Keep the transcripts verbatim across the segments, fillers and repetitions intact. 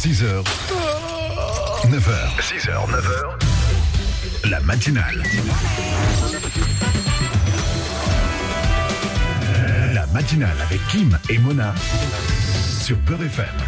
six heures, neuf heures. six heures, neuf heures. La matinale. La matinale avec Kim et Mona sur Beurre F M.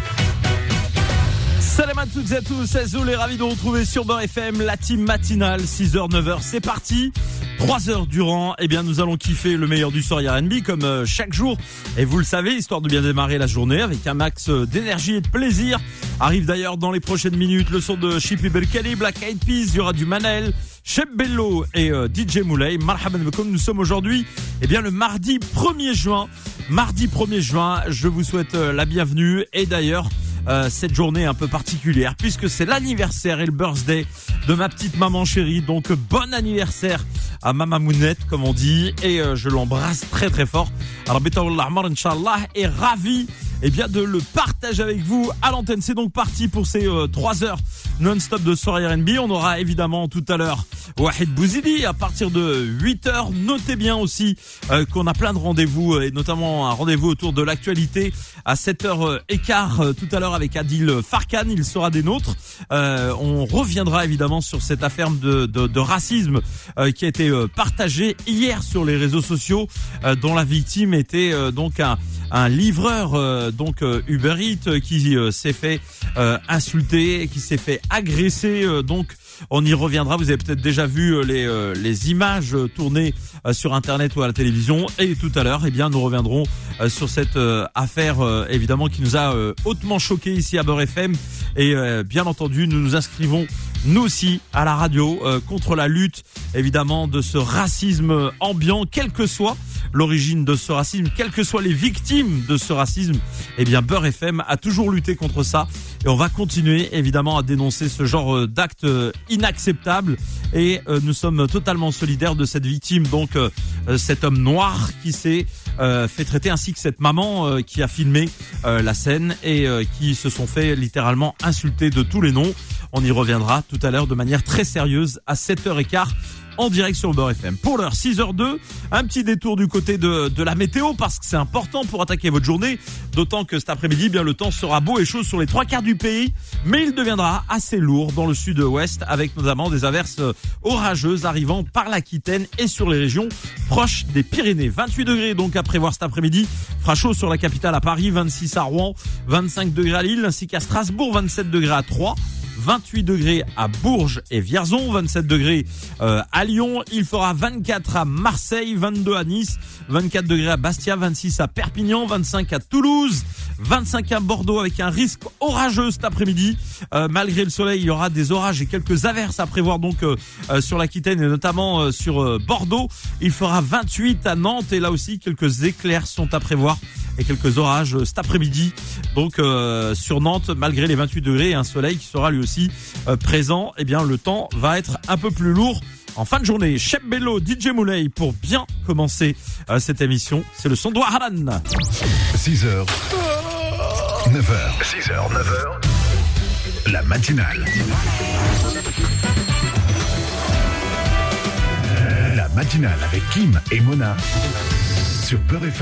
Salam à toutes et à tous, c'est Zoul et ravi de vous retrouver sur Beurre F M, la team matinale, six heures, neuf heures, c'est parti. trois heures durant, eh bien, nous allons kiffer le meilleur du soir R and B comme euh, chaque jour. Et vous le savez, histoire de bien démarrer la journée avec un max euh, d'énergie et de plaisir. Arrive d'ailleurs dans les prochaines minutes le son de Chippy Belkali, Black Eyed Peas, il y aura du Manel, Cheb Bello et euh, D J Moulay. Marhaban bekoum, nous sommes aujourd'hui, eh bien, le mardi premier juin. Mardi premier juin, je vous souhaite euh, la bienvenue et d'ailleurs, Euh, cette journée un peu particulière puisque c'est l'anniversaire et le birthday de ma petite maman chérie, donc bon anniversaire à Mama Mounette comme on dit, et euh, je l'embrasse très très fort. Alors Betaoul Ahmar Inch'Allah est ravi eh bien de le partager avec vous à l'antenne. C'est donc parti pour ces euh, trois heures non-stop de soirée R and B. On aura évidemment tout à l'heure Wahid Bouzidi à partir de huit heures. Notez bien aussi euh, qu'on a plein de rendez-vous et notamment un rendez-vous autour de l'actualité à sept heures quinze euh, tout à l'heure avec Adil Farkan. Il sera des nôtres. Euh, on reviendra évidemment sur cette affaire de, de, de racisme euh, qui a été euh, partagée hier sur les réseaux sociaux, euh, dont la victime était euh, donc un, un livreur euh, donc euh, Uber Eats euh, qui euh, s'est fait euh, insulter, qui s'est fait agresser. Euh, donc on y reviendra. Vous avez peut-être déjà vu euh, les euh, les images euh, tournées euh, sur internet ou à la télévision. Et tout à l'heure, eh bien, nous reviendrons euh, sur cette euh, affaire euh, évidemment qui nous a euh, hautement choqué ici à Beurre F M. Et euh, bien entendu, nous nous inscrivons nous aussi à la radio euh, contre la lutte évidemment de ce racisme ambiant, quelle que soit l'origine de ce racisme, quelles que soient les victimes de ce racisme. Eh bien, Beurre F M a toujours lutté contre ça et on va continuer évidemment à dénoncer ce genre d'actes inacceptables. Et euh, nous sommes totalement solidaires de cette victime, donc euh, cet homme noir qui s'est euh, fait traiter, ainsi que cette maman euh, qui a filmé euh, la scène et euh, qui se sont fait littéralement insulter de tous les noms. On y reviendra tout à l'heure de manière très sérieuse à sept heures quinze en direct sur Beurre F M. Pour l'heure, six heures deux, un petit détour du côté de, de la météo parce que c'est important pour attaquer votre journée, d'autant que cet après-midi, bien, le temps sera beau et chaud sur les trois quarts du pays, mais il deviendra assez lourd dans le sud-ouest avec notamment des averses orageuses arrivant par l'Aquitaine et sur les régions proches des Pyrénées. vingt-huit degrés donc à prévoir cet après-midi, fera chaud sur la capitale à Paris, vingt-six à Rouen, vingt-cinq degrés à Lille ainsi qu'à Strasbourg, vingt-sept degrés à Troyes, vingt-huit degrés à Bourges et Vierzon, vingt-sept degrés euh, à Lyon, il fera vingt-quatre à Marseille, vingt-deux à Nice, vingt-quatre degrés à Bastia, vingt-six à Perpignan, vingt-cinq à Toulouse, vingt-cinq à Bordeaux avec un risque orageux cet après-midi. Euh, malgré le soleil, il y aura des orages et quelques averses à prévoir donc euh, euh, sur l'Aquitaine et notamment euh, sur euh, Bordeaux. Il fera vingt-huit à Nantes et là aussi quelques éclairs sont à prévoir et quelques orages euh, cet après-midi. Donc euh, sur Nantes, malgré les vingt-huit degrés et un soleil qui sera lui aussi euh, présent, eh bien le temps va être un peu plus lourd en fin de journée. Cheb Bello, D J Moulay pour bien commencer euh, cette émission. C'est le son de Waharan. six heures, neuf heures. six heures, neuf heures. La matinale. La matinale avec Kim et Mona sur Beurre F M.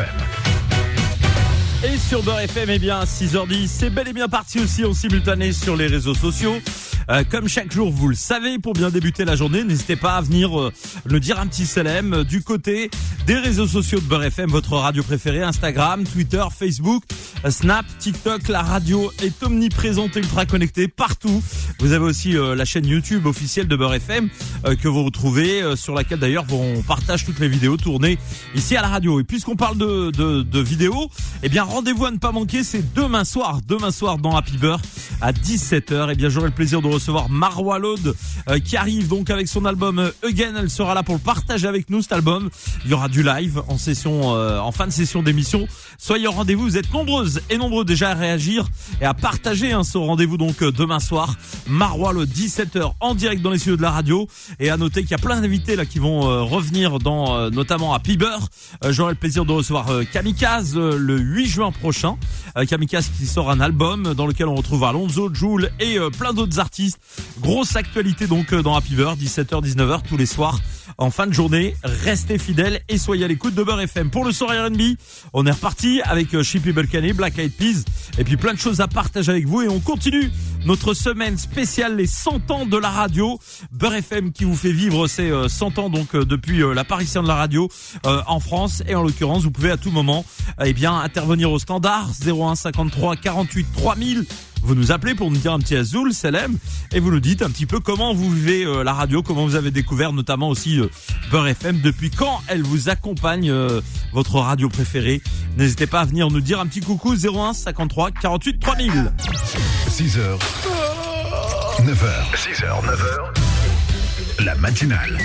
Et sur Beurre F M, eh bien, six heures dix, c'est bel et bien parti aussi en simultané sur les réseaux sociaux. Euh, comme chaque jour, vous le savez, pour bien débuter la journée, n'hésitez pas à venir euh, nous dire un petit salam euh, du côté des réseaux sociaux de Beurre F M, votre radio préférée, Instagram, Twitter, Facebook, euh, Snap, TikTok. La radio est omniprésente et ultra connectée partout. Vous avez aussi euh, la chaîne YouTube officielle de Beurre F M euh, que vous retrouvez, euh, sur laquelle d'ailleurs on partage toutes les vidéos tournées ici à la radio. Et puisqu'on parle de, de, de vidéos, eh bien rendez-vous à ne pas manquer, c'est demain soir, demain soir dans Happy Beurre à dix-sept heures. Eh bien j'aurai le plaisir de recevoir Marwa Lode euh, qui arrive donc avec son album euh, Again. Elle sera là pour le partager avec nous cet album. Il y aura du live en session, euh, en fin de session d'émission. Soyez au rendez-vous, vous êtes nombreuses et nombreux déjà à réagir et à partager hein, ce rendez-vous donc euh, demain soir. Marwa Lode, dix-sept heures en direct dans les studios de la radio. Et à noter qu'il y a plein d'invités là qui vont euh, revenir dans euh, notamment Happy Beurre. Euh, j'aurai le plaisir de recevoir euh, Kamikaze euh, le huit juin prochain. Euh, Kamikaze qui sort un album dans lequel on retrouve Alonso, Jul et euh, plein d'autres artistes. Grosse actualité donc euh, dans Happy Beurre, dix-sept heures dix-neuf heures tous les soirs en fin de journée. Restez fidèles et soyez à l'écoute de Beurre F M. Pour le soir R and B, on est reparti avec euh, Chippy Belkali, Black Eyed Peas et puis plein de choses à partager avec vous et on continue notre semaine spéciale les cent ans de la radio. Beurre F M qui vous fait vivre ces euh, cent ans donc euh, depuis euh, l'apparition de la radio euh, en France. Et en l'occurrence, vous pouvez à tout moment euh, eh bien intervenir au standard zéro un cinquante-trois quarante-huit trois mille. Vous nous appelez pour nous dire un petit Azoul, Selem, et vous nous dites un petit peu comment vous vivez euh, la radio, comment vous avez découvert notamment aussi euh, Beurre F M, depuis quand elle vous accompagne, euh, votre radio préférée. N'hésitez pas à venir nous dire un petit coucou, zéro un cinquante-trois quarante-huit trois mille. six heures, neuf heures, six heures, neuf heures, la matinale.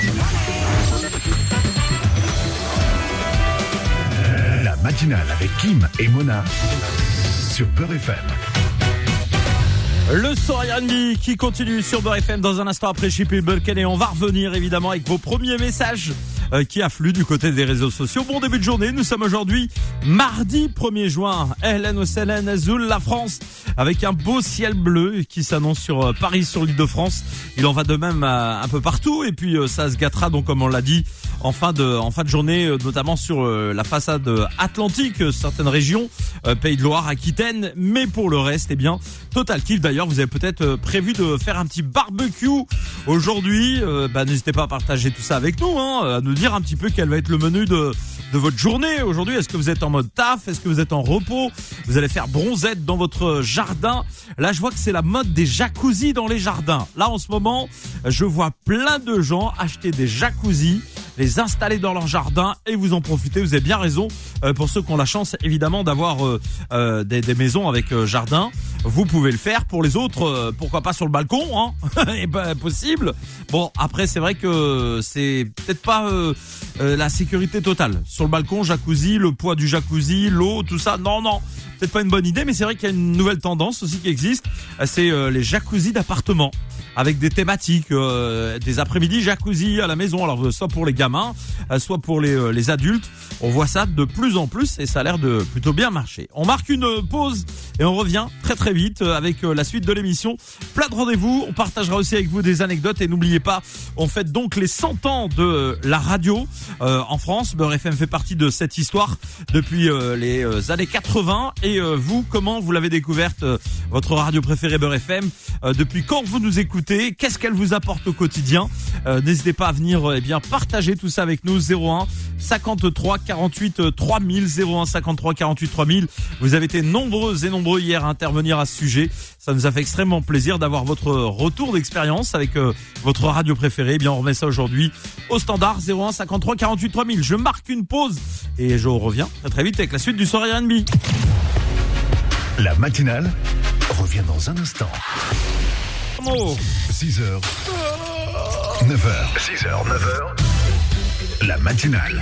La matinale avec Kim et Mona sur Beurre F M. Le soir R and B qui continue sur Beurre F M dans un instant après Chip et Bulken, et on va revenir évidemment avec vos premiers messages euh, qui affluent du côté des réseaux sociaux. Bon début de journée, nous sommes aujourd'hui mardi premier juin. Hélène au Célène Azul, la France, avec un beau ciel bleu qui s'annonce sur euh, Paris, sur l'Île-de-France. Il en va de même euh, un peu partout, et puis euh, ça se gâtera donc comme on l'a dit en fin de en fin de journée, euh, notamment sur euh, la façade atlantique, euh, certaines régions, euh, Pays de Loire, Aquitaine, mais pour le reste, eh bien total kiff. D'ailleurs, vous avez peut-être prévu de faire un petit barbecue aujourd'hui. Euh, bah, n'hésitez pas à partager tout ça avec nous, hein, à nous dire un petit peu quel va être le menu de, de votre journée aujourd'hui. Est-ce que vous êtes en mode taf? Est-ce que vous êtes en repos? Vous allez faire bronzette dans votre jardin? Là, je vois que c'est la mode des jacuzzis dans les jardins. Là, en ce moment, je vois plein de gens acheter des jacuzzis, les installer dans leur jardin et vous en profitez. Vous avez bien raison. Euh, pour ceux qui ont la chance, évidemment, d'avoir euh, euh, des, des maisons avec euh, jardin, vous pouvez le faire. Pour les autres, euh, pourquoi pas sur le balcon, hein? Et ben, possible. Bon, après, c'est vrai que c'est peut-être pas euh, euh, la sécurité totale. Sur le balcon, jacuzzi, le poids du jacuzzi, l'eau, tout ça. Non, non. Peut-être pas une bonne idée, mais c'est vrai qu'il y a une nouvelle tendance aussi qui existe. C'est euh, les jacuzzis d'appartement, avec des thématiques, euh, des après-midi jacuzzi à la maison. Alors soit pour les gamins, euh, soit pour les, euh, les adultes. On voit ça de plus en plus et ça a l'air de plutôt bien marcher. On marque une pause et on revient très très vite avec euh, la suite de l'émission. Plein de rendez-vous. On partagera aussi avec vous des anecdotes et n'oubliez pas, on fête donc les cent ans de la radio euh, en France. Beurre F M fait partie de cette histoire depuis euh, les euh, années quatre-vingts. Et euh, vous, comment vous l'avez découverte, euh, votre radio préférée Beurre F M? euh, Depuis quand vous nous écoutez? Qu'est-ce qu'elle vous apporte au quotidien? euh, N'hésitez pas à venir euh, eh bien partager tout ça avec nous. Zéro un cinquante-trois quarante-huit trois mille, zéro un cinquante-trois quarante-huit trois mille. Vous avez été nombreux et nombreux hier à intervenir à ce sujet. Ça nous a fait extrêmement plaisir d'avoir votre retour d'expérience avec euh, votre radio préférée. Eh bien, on remet ça aujourd'hui au standard zéro un cinquante-trois quarante-huit trois mille. Je marque une pause et je reviens très très vite avec la suite du soir R and B. La matinale revient dans un instant. six heures, neuf heures, six heures, neuf heures, la matinale.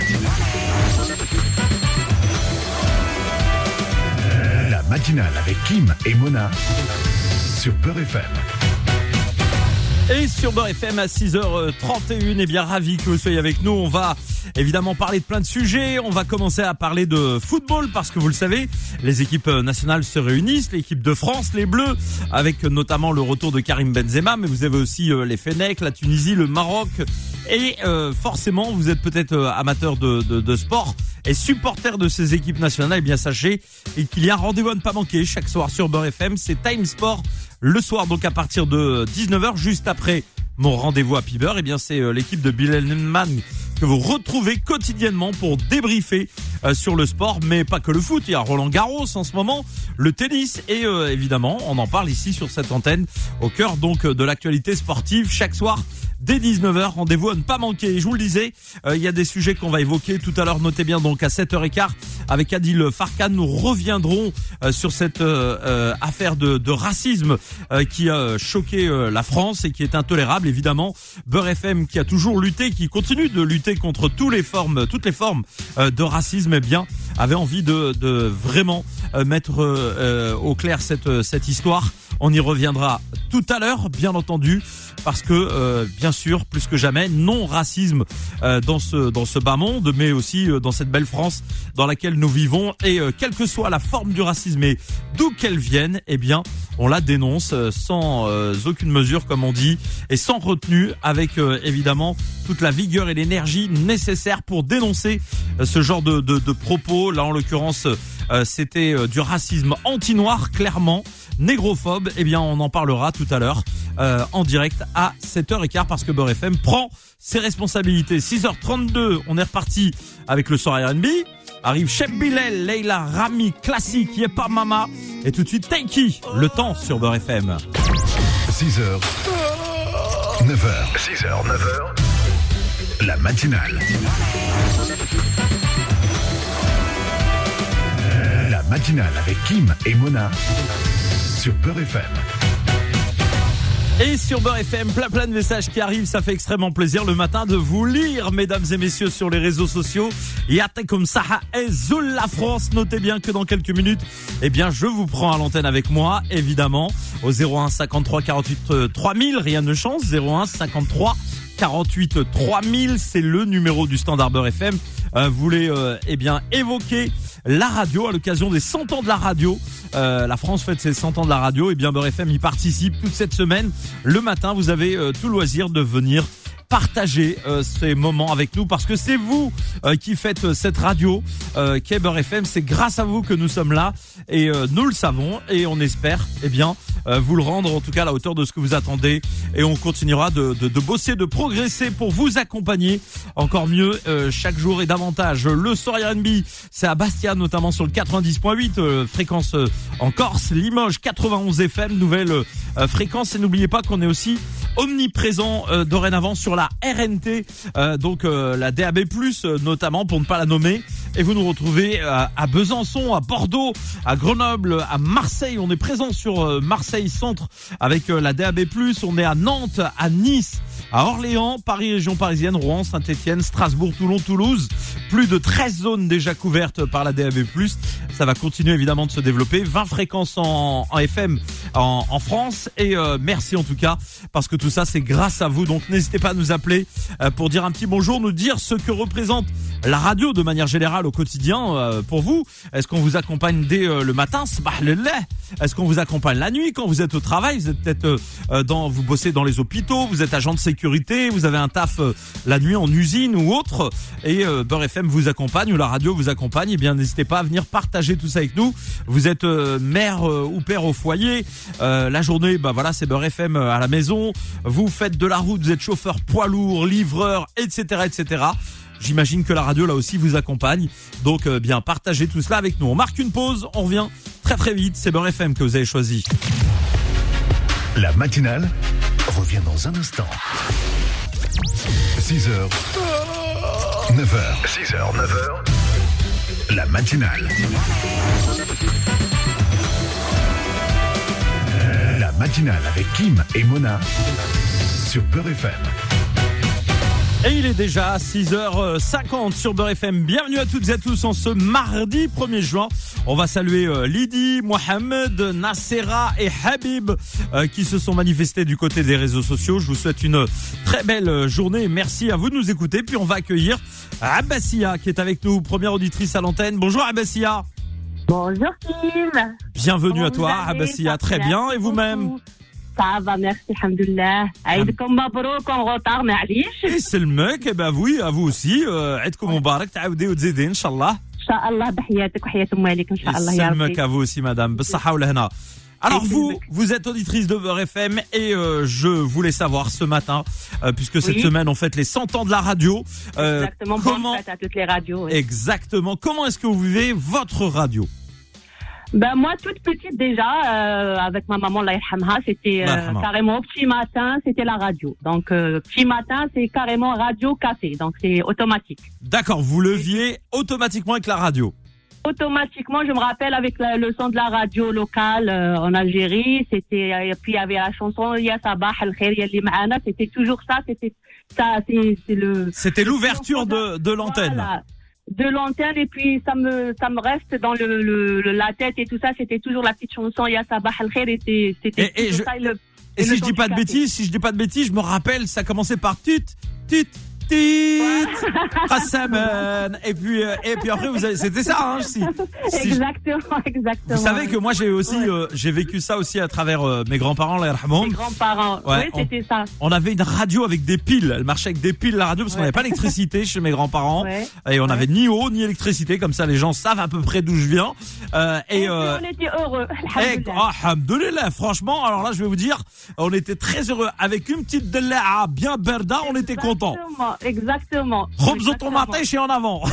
La matinale avec Kim et Mona sur Beurre F M. Et sur Beurre F M à six heures trente et une, et bien ravi que vous soyez avec nous. On va évidemment parler de plein de sujets. On va commencer à parler de football parce que vous le savez, les équipes nationales se réunissent. L'équipe de France, les Bleus, avec notamment le retour de Karim Benzema, mais vous avez aussi les Fennecs, la Tunisie, le Maroc. Et euh, forcément, vous êtes peut-être amateur de, de, de sport et supporter de ces équipes nationales. Eh bien, sachez qu'il y a un rendez-vous à ne pas manquer chaque soir sur Beurre F M. C'est Time Sport le soir, donc à partir de dix-neuf heures, juste après mon rendez-vous à Piber. Eh bien, c'est l'équipe de Bill Elman que vous retrouvez quotidiennement pour débriefer euh, sur le sport, mais pas que le foot. Il y a Roland Garros en ce moment, le tennis et euh, évidemment, on en parle ici sur cette antenne au cœur donc de l'actualité sportive chaque soir. Dès dix-neuf heures, rendez-vous à ne pas manquer. Et je vous le disais, euh, il y a des sujets qu'on va évoquer tout à l'heure. Notez bien donc à sept heures quinze avec Adil Farkan, nous reviendrons euh, sur cette euh, euh, affaire de, de racisme euh, qui a choqué euh, la France et qui est intolérable. Évidemment, Beurre F M qui a toujours lutté, qui continue de lutter contre toutes les formes, toutes les formes euh, de racisme, eh bien, avait envie de, de vraiment euh, mettre euh, au clair cette cette histoire. On y reviendra tout à l'heure, bien entendu, parce que euh, bien sûr, plus que jamais, non racisme euh, dans ce dans ce bas monde, mais aussi euh, dans cette belle France dans laquelle nous vivons. Et euh, quelle que soit la forme du racisme et d'où qu'elle vienne, eh bien, on la dénonce euh, sans euh, aucune mesure, comme on dit, et sans retenue, avec euh, évidemment toute la vigueur et l'énergie nécessaires pour dénoncer euh, ce genre de, de, de propos. Là, en l'occurrence, euh, c'était euh, du racisme anti-noir, clairement. négrophobe. Eh bien, on en parlera tout à l'heure euh, en direct à sept heures quinze parce que Beurre F M prend ses responsabilités. six heures trente-deux, on est reparti avec le soir R and B. Arrive Cheb Bilal, Leila, Rami, classique, Yepa Mama. Et tout de suite, Taiki, le temps sur Beurre F M. six heures, neuf heures. six heures, neuf heures. La matinale. La matinale avec Kim et Mona sur Beurre F M. Et sur Beurre F M, plein plein de messages qui arrivent, ça fait extrêmement plaisir le matin de vous lire, mesdames et messieurs, sur les réseaux sociaux. Yate comme ça, et Zoul la France. Notez bien que dans quelques minutes, eh bien, je vous prends à l'antenne avec moi, évidemment, au zéro un cinquante-trois quarante-huit trois mille, rien ne change, zéro un cinquante-trois quarante-huit trois mille, c'est le numéro du standard Beurre F M. Euh, vous voulez, euh, eh bien, évoquer la radio à l'occasion des cent ans de la radio. Euh, la France fête ses cent ans de la radio. Et bien, Beurre F M y participe toute cette semaine. Le matin, vous avez euh, tout le loisir de venir partager euh, ces moments avec nous parce que c'est vous euh, qui faites euh, cette radio euh, qu'est Beurre F M. C'est grâce à vous que nous sommes là et euh, nous le savons et on espère eh bien euh, vous le rendre en tout cas à la hauteur de ce que vous attendez et on continuera de, de, de bosser, de progresser pour vous accompagner encore mieux euh, chaque jour et davantage. Le soir R and B, c'est à Bastia notamment sur le quatre-vingt-dix point huit, euh, fréquence euh, en Corse, Limoges quatre-vingt-onze F M, nouvelle euh, fréquence et n'oubliez pas qu'on est aussi omniprésent euh, dorénavant sur la R N T, euh, donc euh, la D A B plus, euh, notamment pour ne pas la nommer. Et vous nous retrouvez euh, à Besançon, à Bordeaux, à Grenoble, à Marseille. On est présent sur euh, Marseille Centre avec euh, la D A B plus. On est à Nantes, à Nice, à Orléans, Paris, région parisienne, Rouen, Saint-Etienne, Strasbourg, Toulon, Toulouse. Plus de treize zones déjà couvertes par la D A B plus. Ça va continuer évidemment de se développer. vingt fréquences en, en F M en, en France. Et euh, merci en tout cas parce que tout ça c'est grâce à vous. Donc n'hésitez pas à nous appeler euh, pour dire un petit bonjour, nous dire ce que représente la radio de manière générale au quotidien euh, pour vous. Est-ce qu'on vous accompagne dès euh, le matin? Est-ce qu'on vous accompagne la nuit quand vous êtes au travail? Vous êtes peut-être euh, dans, vous bossez dans les hôpitaux, vous êtes agent de sécurité, vous avez un taf euh, la nuit en usine ou autre et euh, Beurre F M vous accompagne ou la radio vous accompagne. Eh bien n'hésitez pas à venir partager tout ça avec nous. Vous êtes euh, mère euh, ou père au foyer, euh, la journée bah voilà c'est Beurre F M à la maison. Vous faites de la route, vous êtes chauffeur poids lourd, livreur, et cetera, et cetera. J'imagine que la radio là aussi vous accompagne. Donc euh, bien partagez tout cela avec nous. On marque une pause, on revient très très vite. C'est Beurre F M que vous avez choisi. La matinale revient dans un instant. six heures, neuf heures. six heures, neuf heures. La matinale. La matinale avec Kim et Mona sur Beurre F M. Et il est déjà six heures cinquante sur Beurre F M. Bienvenue à toutes et à tous en ce mardi premier juin. On va saluer euh, Lydie, Mohamed, Nassera et Habib euh, qui se sont manifestés du côté des réseaux sociaux. Je vous souhaite une très belle journée. Merci à vous de nous écouter. Puis on va accueillir Abassia qui est avec nous, première auditrice à l'antenne. Bonjour Abassia. Bonjour Kim. Bienvenue Comment à toi Abassia. Très bien. Et vous-même? Ça va, merci, alhamdoulilah. Aïdkoum mabrouk en retard, معليش. Et c'est le mec, eh ben oui, à vous aussi. Aïdkoum mubarak, تعاودي وتزيدي إن شاء الله. إن شاء الله بحياتك وحياة أموالك إن شاء الله يا ربي. C'est le mec à vous aussi, madame. بالصحة والهنا. Alors vous, vous êtes auditrice de Beurre F M et euh, je voulais savoir ce matin, euh, puisque cette oui. semaine on fête les cent ans de la radio. Euh, Exactement, comment, bonne fête à toutes les radios. Oui. Exactement. Comment est-ce que vous vivez votre radio? Ben moi toute petite déjà euh, avec ma maman Allah yarhamha, c'était euh, carrément petit matin, c'était la radio. Donc euh, petit matin, c'est carrément radio café. Donc c'est automatique. D'accord, vous leviez automatiquement avec la radio. Automatiquement, je me rappelle avec la, le son de la radio locale euh, en Algérie, c'était et puis il y avait la chanson Ya Sabah al Khair Yalli Ma'ana, c'était toujours ça, c'était ça c'est c'est le C'était l'ouverture de de l'antenne. Voilà. De l'antenne et puis ça me ça me reste dans le, le, le la tête et tout ça, c'était toujours la petite chanson Ya Sabah al Khair et c'était et, et je, ça et, le, et, et si je dis pas de bêtises, si je dis pas de bêtises, je me rappelle ça commençait par tut tut petite, Rassaman. Et puis, euh, et puis après, vous avez, c'était ça, hein, si, si Exactement, exactement. Vous savez que moi, j'ai aussi, ouais. euh, j'ai vécu ça aussi à travers euh, mes grands-parents, là, Mes grands-parents, ouais, oui, c'était ça. On avait une radio avec des piles. Elle marchait avec des piles, la radio, parce ouais. qu'on n'avait pas d'électricité chez mes grands-parents. Ouais. Et on n'avait ouais. ni eau, ni électricité. Comme ça, les gens savent à peu près d'où je viens. Euh, et, et euh, on était heureux. Alhamdoulilah. Oh, franchement, alors là, je vais vous dire, on était très heureux. Avec une petite dela'a bien berda, on était contents. Exactement, exactement. Khobz tomaté chez en avant.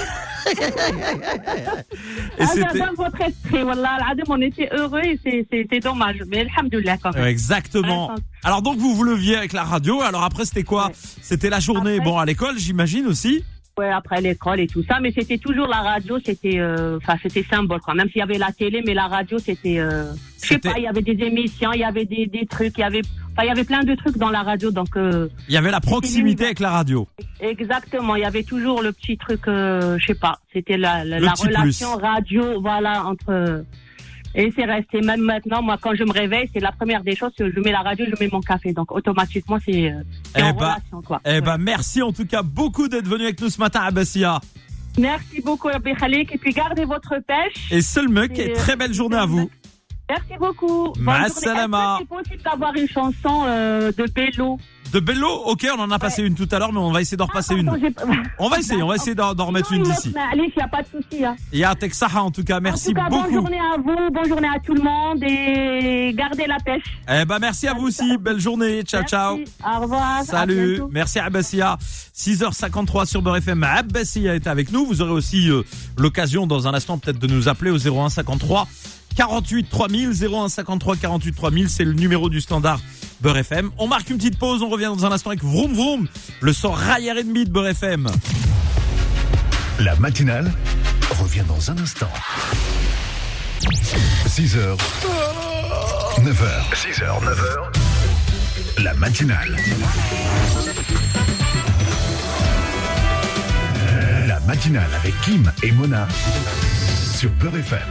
Et c'était dans votre esprit, wallah, on était heureux et c'est, c'est, c'est dommage. Mais alhamdoulilah quand même. Exactement. Alors donc, vous vous leviez avec la radio. Alors après, c'était quoi? Ouais. C'était la journée, après, bon, à l'école, j'imagine aussi. Ouais, après l'école et tout ça, mais c'était toujours la radio, c'était, enfin, euh, c'était symbole, quoi. Même s'il y avait la télé, mais la radio, c'était, euh, je sais pas, il y avait des émissions, il y avait des, des trucs, il y avait, enfin, il y avait plein de trucs dans la radio, donc. Euh, il y avait la proximité avec la radio. Exactement, il y avait toujours le petit truc, euh, je sais pas, c'était la, la, la relation plus. radio, voilà, entre. Et c'est resté, même maintenant, moi, quand je me réveille, c'est la première des choses, je mets la radio, je mets mon café. Donc, automatiquement, c'est, c'est eh en bah, relation, quoi. Eh ouais. ben, merci en tout cas beaucoup d'être venu avec nous ce matin, Abassia. Merci beaucoup, Rabbi Khalik. Et puis, gardez votre pêche. Et seul mec, et très belle journée à vous. Merci beaucoup. Ma salama. Est-ce que c'est possible d'avoir une chanson euh, de Bello? De Bello, ok, on en a passé ouais. une tout à l'heure, mais on va essayer d'en repasser ah, pardon, une. J'ai... On va essayer, on va essayer d'en, d'en remettre non, une d'ici. Allez, il n'y a pas de souci. Hein. Et à Texaha, en tout cas, merci en tout cas, beaucoup. Bonne journée à vous, bonne journée à tout le monde et gardez la pêche. Eh ben, merci à vous aussi, belle journée, ciao, merci. ciao. Au revoir. Salut, merci Abassia. six heures cinquante-trois sur Beurre F M, Abassia est avec nous. Vous aurez aussi euh, l'occasion dans un instant peut-être de nous appeler au zéro un cinquante-trois quarante-huit trois mille, zéro un cinquante-trois quarante-huit trois mille, c'est le numéro du standard Beurre F M. On marque une petite pause, on revient dans un instant avec Vroom Vroom, le son Rai R and B de Beurre F M. La matinale revient dans un instant. six heures, neuf heures. six heures, neuf heures. La matinale. La matinale avec Kim et Mona sur Beurre F M.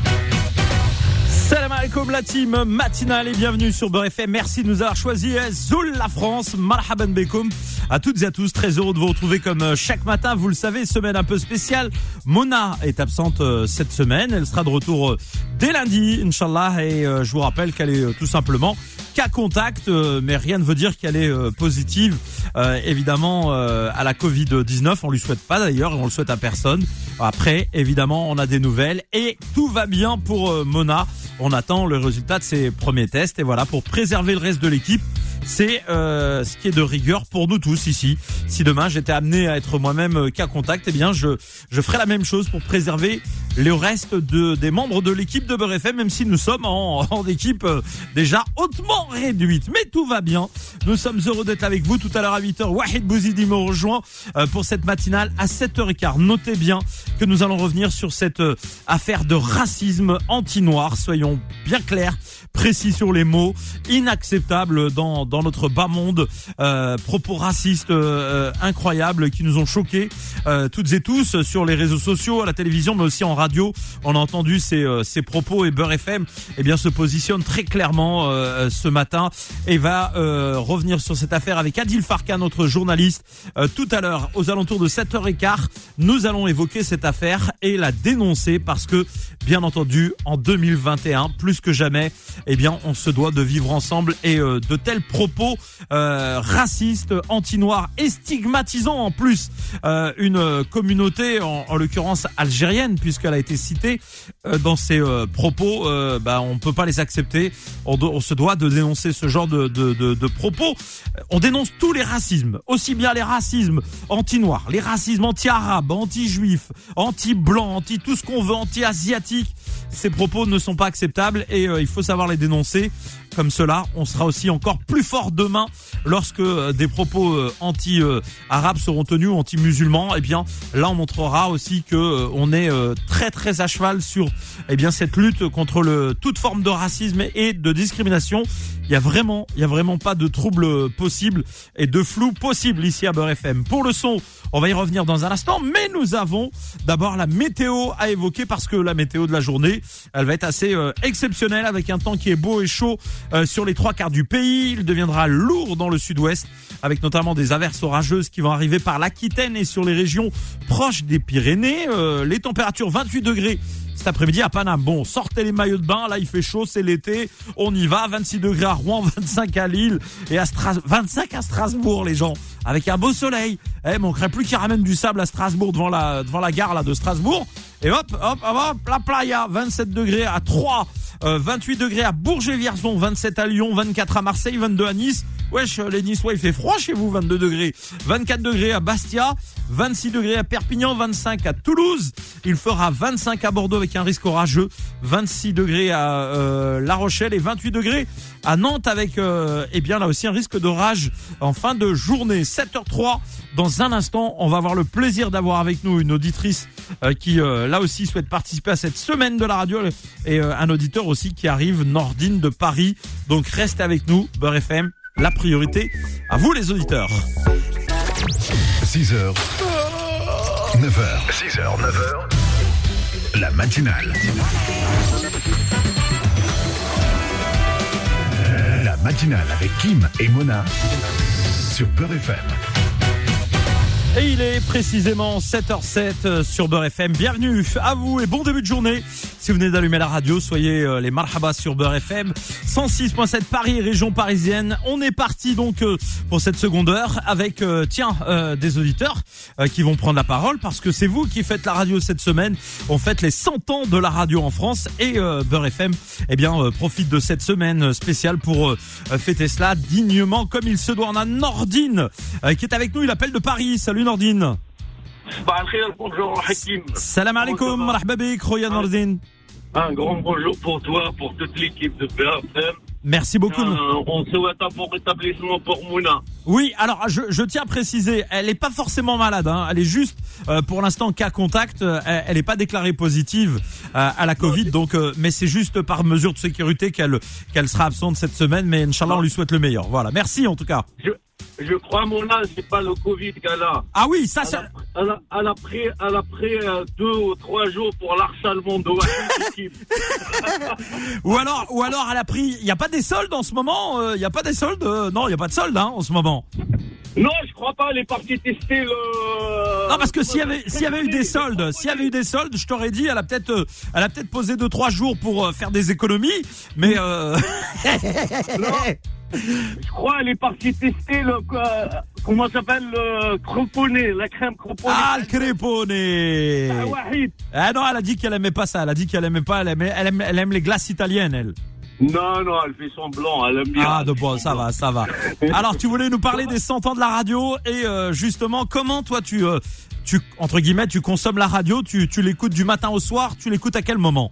Salam alaikum la team matinale et bienvenue sur Beurre F M. Merci de nous avoir choisi Zoul la France. Marhaban bekoum à toutes et à tous. Très heureux de vous retrouver comme chaque matin. Vous le savez, semaine un peu spéciale. Mona est absente cette semaine. Elle sera de retour dès lundi, Inch'Allah. Et je vous rappelle qu'elle est tout simplement cas contact, mais rien ne veut dire qu'elle est positive, euh, évidemment, euh, à la covid dix-neuf. On lui souhaite pas d'ailleurs, et on le souhaite à personne. Après, évidemment, on a des nouvelles et tout va bien pour euh, Mona. On attend le résultat de ses premiers tests et voilà, pour préserver le reste de l'équipe. C'est euh, ce qui est de rigueur pour nous tous ici. Si demain j'étais amené à être moi-même cas contact, eh bien je je ferai la même chose pour préserver le reste de des membres de l'équipe de Beurre F M, même si nous sommes en, en équipe euh, déjà hautement réduite. Mais tout va bien. Nous sommes heureux d'être avec vous tout à l'heure à huit heures. Wahid Bouzidi me rejoint euh, pour cette matinale à sept heures quinze. Notez bien que nous allons revenir sur cette euh, affaire de racisme anti-noir. Soyons bien clairs, précis sur les mots. Inacceptable dans dans notre bas monde, euh, propos racistes euh, incroyables qui nous ont choqués euh, toutes et tous sur les réseaux sociaux, à la télévision, mais aussi en radio. On a entendu ces, euh, ces propos et Beurre F M, eh bien, se positionne très clairement euh, ce matin et va euh, revenir sur cette affaire avec Adil Farka, notre journaliste. Euh, tout à l'heure, aux alentours de sept heures quinze, nous allons évoquer cette affaire et la dénoncer parce que, bien entendu, en deux mille vingt et un, plus que jamais, eh bien, on se doit de vivre ensemble et euh, de tels propos euh, racistes, anti-noirs et stigmatisants en plus euh, une communauté, en, en l'occurrence algérienne, puisqu'elle a été citée euh, dans ces euh, propos, euh, bah, on peut pas les accepter. On, do, on se doit de dénoncer ce genre de, de, de, de propos. On dénonce tous les racismes, aussi bien les racismes anti-noirs, les racismes anti-arabes, anti-juifs, anti-blancs, anti tout ce qu'on veut, anti-asiatiques. Ces propos ne sont pas acceptables et euh, il faut savoir les dénoncer. Comme cela, on sera aussi encore plus fort demain lorsque euh, des propos euh, anti-arabes euh, seront tenus, anti-musulmans. Eh bien, là, on montrera aussi que euh, on est euh, très très à cheval sur eh bien cette lutte contre le toute forme de racisme et de discrimination. Il y a vraiment, il y a vraiment pas de trouble possible et de flou possible ici à Beurre F M. Pour le son, on va y revenir dans un instant, mais nous avons d'abord la météo à évoquer parce que la météo de la journée, elle va être assez euh, exceptionnelle avec un temps qui est beau et chaud euh, sur les trois quarts du pays. Il deviendra lourd dans dans le sud-ouest, avec notamment des averses orageuses qui vont arriver par l'Aquitaine et sur les régions proches des Pyrénées. Euh, les températures vingt-huit degrés cet après-midi à Paname. Bon, sortez les maillots de bain, là il fait chaud, c'est l'été, on y va. vingt-six degrés à Rouen, vingt-cinq à Lille et à Stras- vingt-cinq à Strasbourg, les gens, avec un beau soleil. Eh, manquerait plus qu'ils ramènent du sable à Strasbourg devant la devant la gare là de Strasbourg. Et hop, hop, hop, hop, la playa, vingt-sept degrés à Troyes, euh, vingt-huit degrés à Bourget-Vierzon, vingt-sept à Lyon, vingt-quatre à Marseille, vingt-deux à Nice. Wesh, les Niçois, il fait froid chez vous, vingt-deux degrés. vingt-quatre degrés à Bastia, vingt-six degrés à Perpignan, vingt-cinq à Toulouse. Il fera vingt-cinq à Bordeaux avec un risque orageux, vingt-six degrés à euh, La Rochelle et vingt-huit degrés à Nantes avec, euh, eh bien là aussi un risque d'orage en fin de journée. sept heures trois. Dans un instant, on va avoir le plaisir d'avoir avec nous une auditrice euh, qui, euh, là aussi, souhaite participer à cette semaine de la radio et euh, un auditeur aussi qui arrive, Nordine de Paris. Donc restez avec nous, Beurre F M. La priorité à vous les auditeurs. six heures, neuf heures. six heures, neuf heures. La matinale. La matinale avec Kim et Mona sur Beurre F M. Et il est précisément sept heures sept sur Beurre F M. Bienvenue à vous et bon début de journée. Si vous venez d'allumer la radio, soyez les marhabas sur Beurre F M. cent six virgule sept Paris, région parisienne. On est parti donc pour cette seconde heure avec, euh, tiens, euh, des auditeurs euh, qui vont prendre la parole parce que c'est vous qui faites la radio cette semaine. On fête les cent ans de la radio en France et euh, Beurre F M, eh bien, euh, profite de cette semaine spéciale pour euh, fêter cela dignement comme il se doit. On a Nordine euh, qui est avec nous. Il appelle de Paris. Salut Nordine. Bonjour Hakim. Salam alaikum, marhaba bik, khoya Nordine. Un grand bonjour pour toi, pour toute l'équipe de Beurre F M. Merci beaucoup. Euh, on souhaite un bon rétablissement pour Mouna. Oui, alors je, je tiens à préciser, elle n'est pas forcément malade, hein. Elle est juste, euh, pour l'instant, cas contact. Euh, elle n'est pas déclarée positive euh, à la Covid, non, donc, euh, mais c'est juste par mesure de sécurité qu'elle qu'elle sera absente cette semaine. Mais Inch'Allah, on lui souhaite le meilleur. Voilà, merci en tout cas. Je... Je crois, Mona, c'est pas le Covid qu'elle a. Ah oui, ça, elle ça. A, elle, a, elle a pris, elle a pris euh, deux ou trois jours pour l'harcèlement de l'équipe. Ou alors, ou alors, elle a pris. Il y a pas des soldes en ce moment. Il euh, y a pas des soldes. Euh, non, il y a pas de soldes hein, en ce moment. Non, je crois pas. Elle est partie tester le. Non, parce que s'il y avait, s'il y avait eu des soldes, s'il y avait eu des soldes, je t'aurais dit, elle a peut-être, euh, elle a peut-être posé deux trois jours pour euh, faire des économies, mais. Euh... Non. Je crois qu'elle est partie tester le, euh, comment ça s'appelle, le cramponné, la crème cramponné. Ah, le cramponné. Ah, Wahid. Ah non, elle a dit qu'elle aimait pas ça. Elle a dit qu'elle aimait pas, elle aime, elle aime, elle aime les glaces italiennes, elle. Non, non, elle fait semblant, elle aime bien. Ah, de bon, ça va, ça va. Alors, tu voulais nous parler des cent ans de la radio et, euh, justement, comment toi, tu, euh, tu, entre guillemets, tu consommes la radio, tu, tu l'écoutes du matin au soir, tu l'écoutes à quel moment?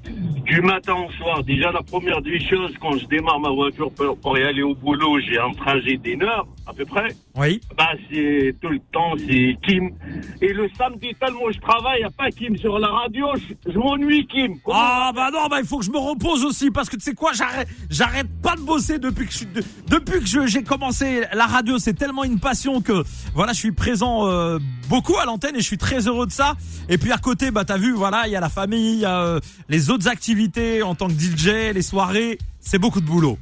Du matin au soir. Déjà, la première des choses, quand je démarre ma voiture pour, pour y aller au boulot, j'ai un trajet d'une heure, à peu près. Oui. Bah, c'est tout le temps, c'est Kim. Et le samedi, tellement je travaille, il n'y a pas Kim sur la radio, je, je m'ennuie, Kim. Comment ah, bah non, bah il faut que je me repose aussi, parce que tu sais quoi, j'arrête, j'arrête pas de bosser depuis que je suis, de, depuis que je, j'ai commencé la radio, c'est tellement une passion que, voilà, je suis présent, euh, beaucoup à l'antenne et je suis très heureux de ça. Et puis à côté, bah t'as vu, voilà, il y a la famille, il y a euh, les autres activités en tant que D J, les soirées, c'est beaucoup de boulot.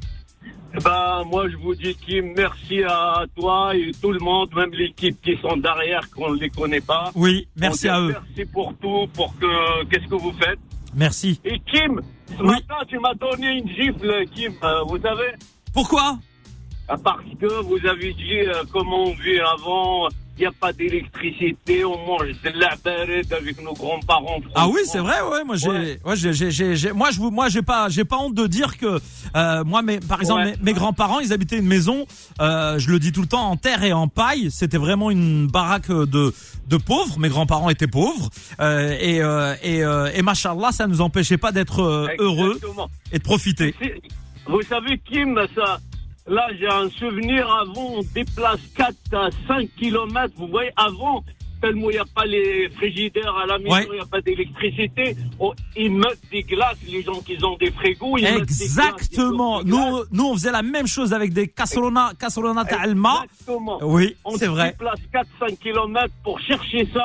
Bah, moi, je vous dis, Kim, merci à toi et tout le monde, même l'équipe qui sont derrière, qu'on ne les connaît pas. Oui, merci à eux. Merci pour tout, pour que, qu'est-ce que vous faites. Merci. Et Kim, ce oui. matin, tu m'as donné une gifle, Kim, euh, vous savez? Pourquoi? Parce que vous avez dit euh, comment on vit avant, il n'y a pas d'électricité, on mange de la barrette avec nos grands-parents. Ah oui, c'est vrai, ouais. Moi, j'ai, ouais, ouais j'ai, j'ai, j'ai, j'ai, moi, je vous, moi, j'ai pas, j'ai pas honte de dire que, euh, moi, mes, par exemple, ouais. mes, mes grands-parents, ils habitaient une maison, euh, je le dis tout le temps, en terre et en paille. C'était vraiment une baraque de, de pauvres. Mes grands-parents étaient pauvres, euh, et, euh, et, euh, et machallah, ça nous empêchait pas d'être euh, heureux et de profiter. C'est, vous savez, Kim, ça. Là, j'ai un souvenir, avant, on déplace quatre à cinq kilomètres. Vous voyez, avant, tellement il n'y a pas les frigidaires à la maison, il n'y ouais. a pas d'électricité, oh, ils mettent des glaces, les gens qui ont des frigos, ils exactement. mettent des glaces, nous, nous, on faisait la même chose avec des cassolona, cassolona ta'alma. Exactement. Oui, on c'est vrai. On déplace quatre à cinq kilomètres pour chercher ça.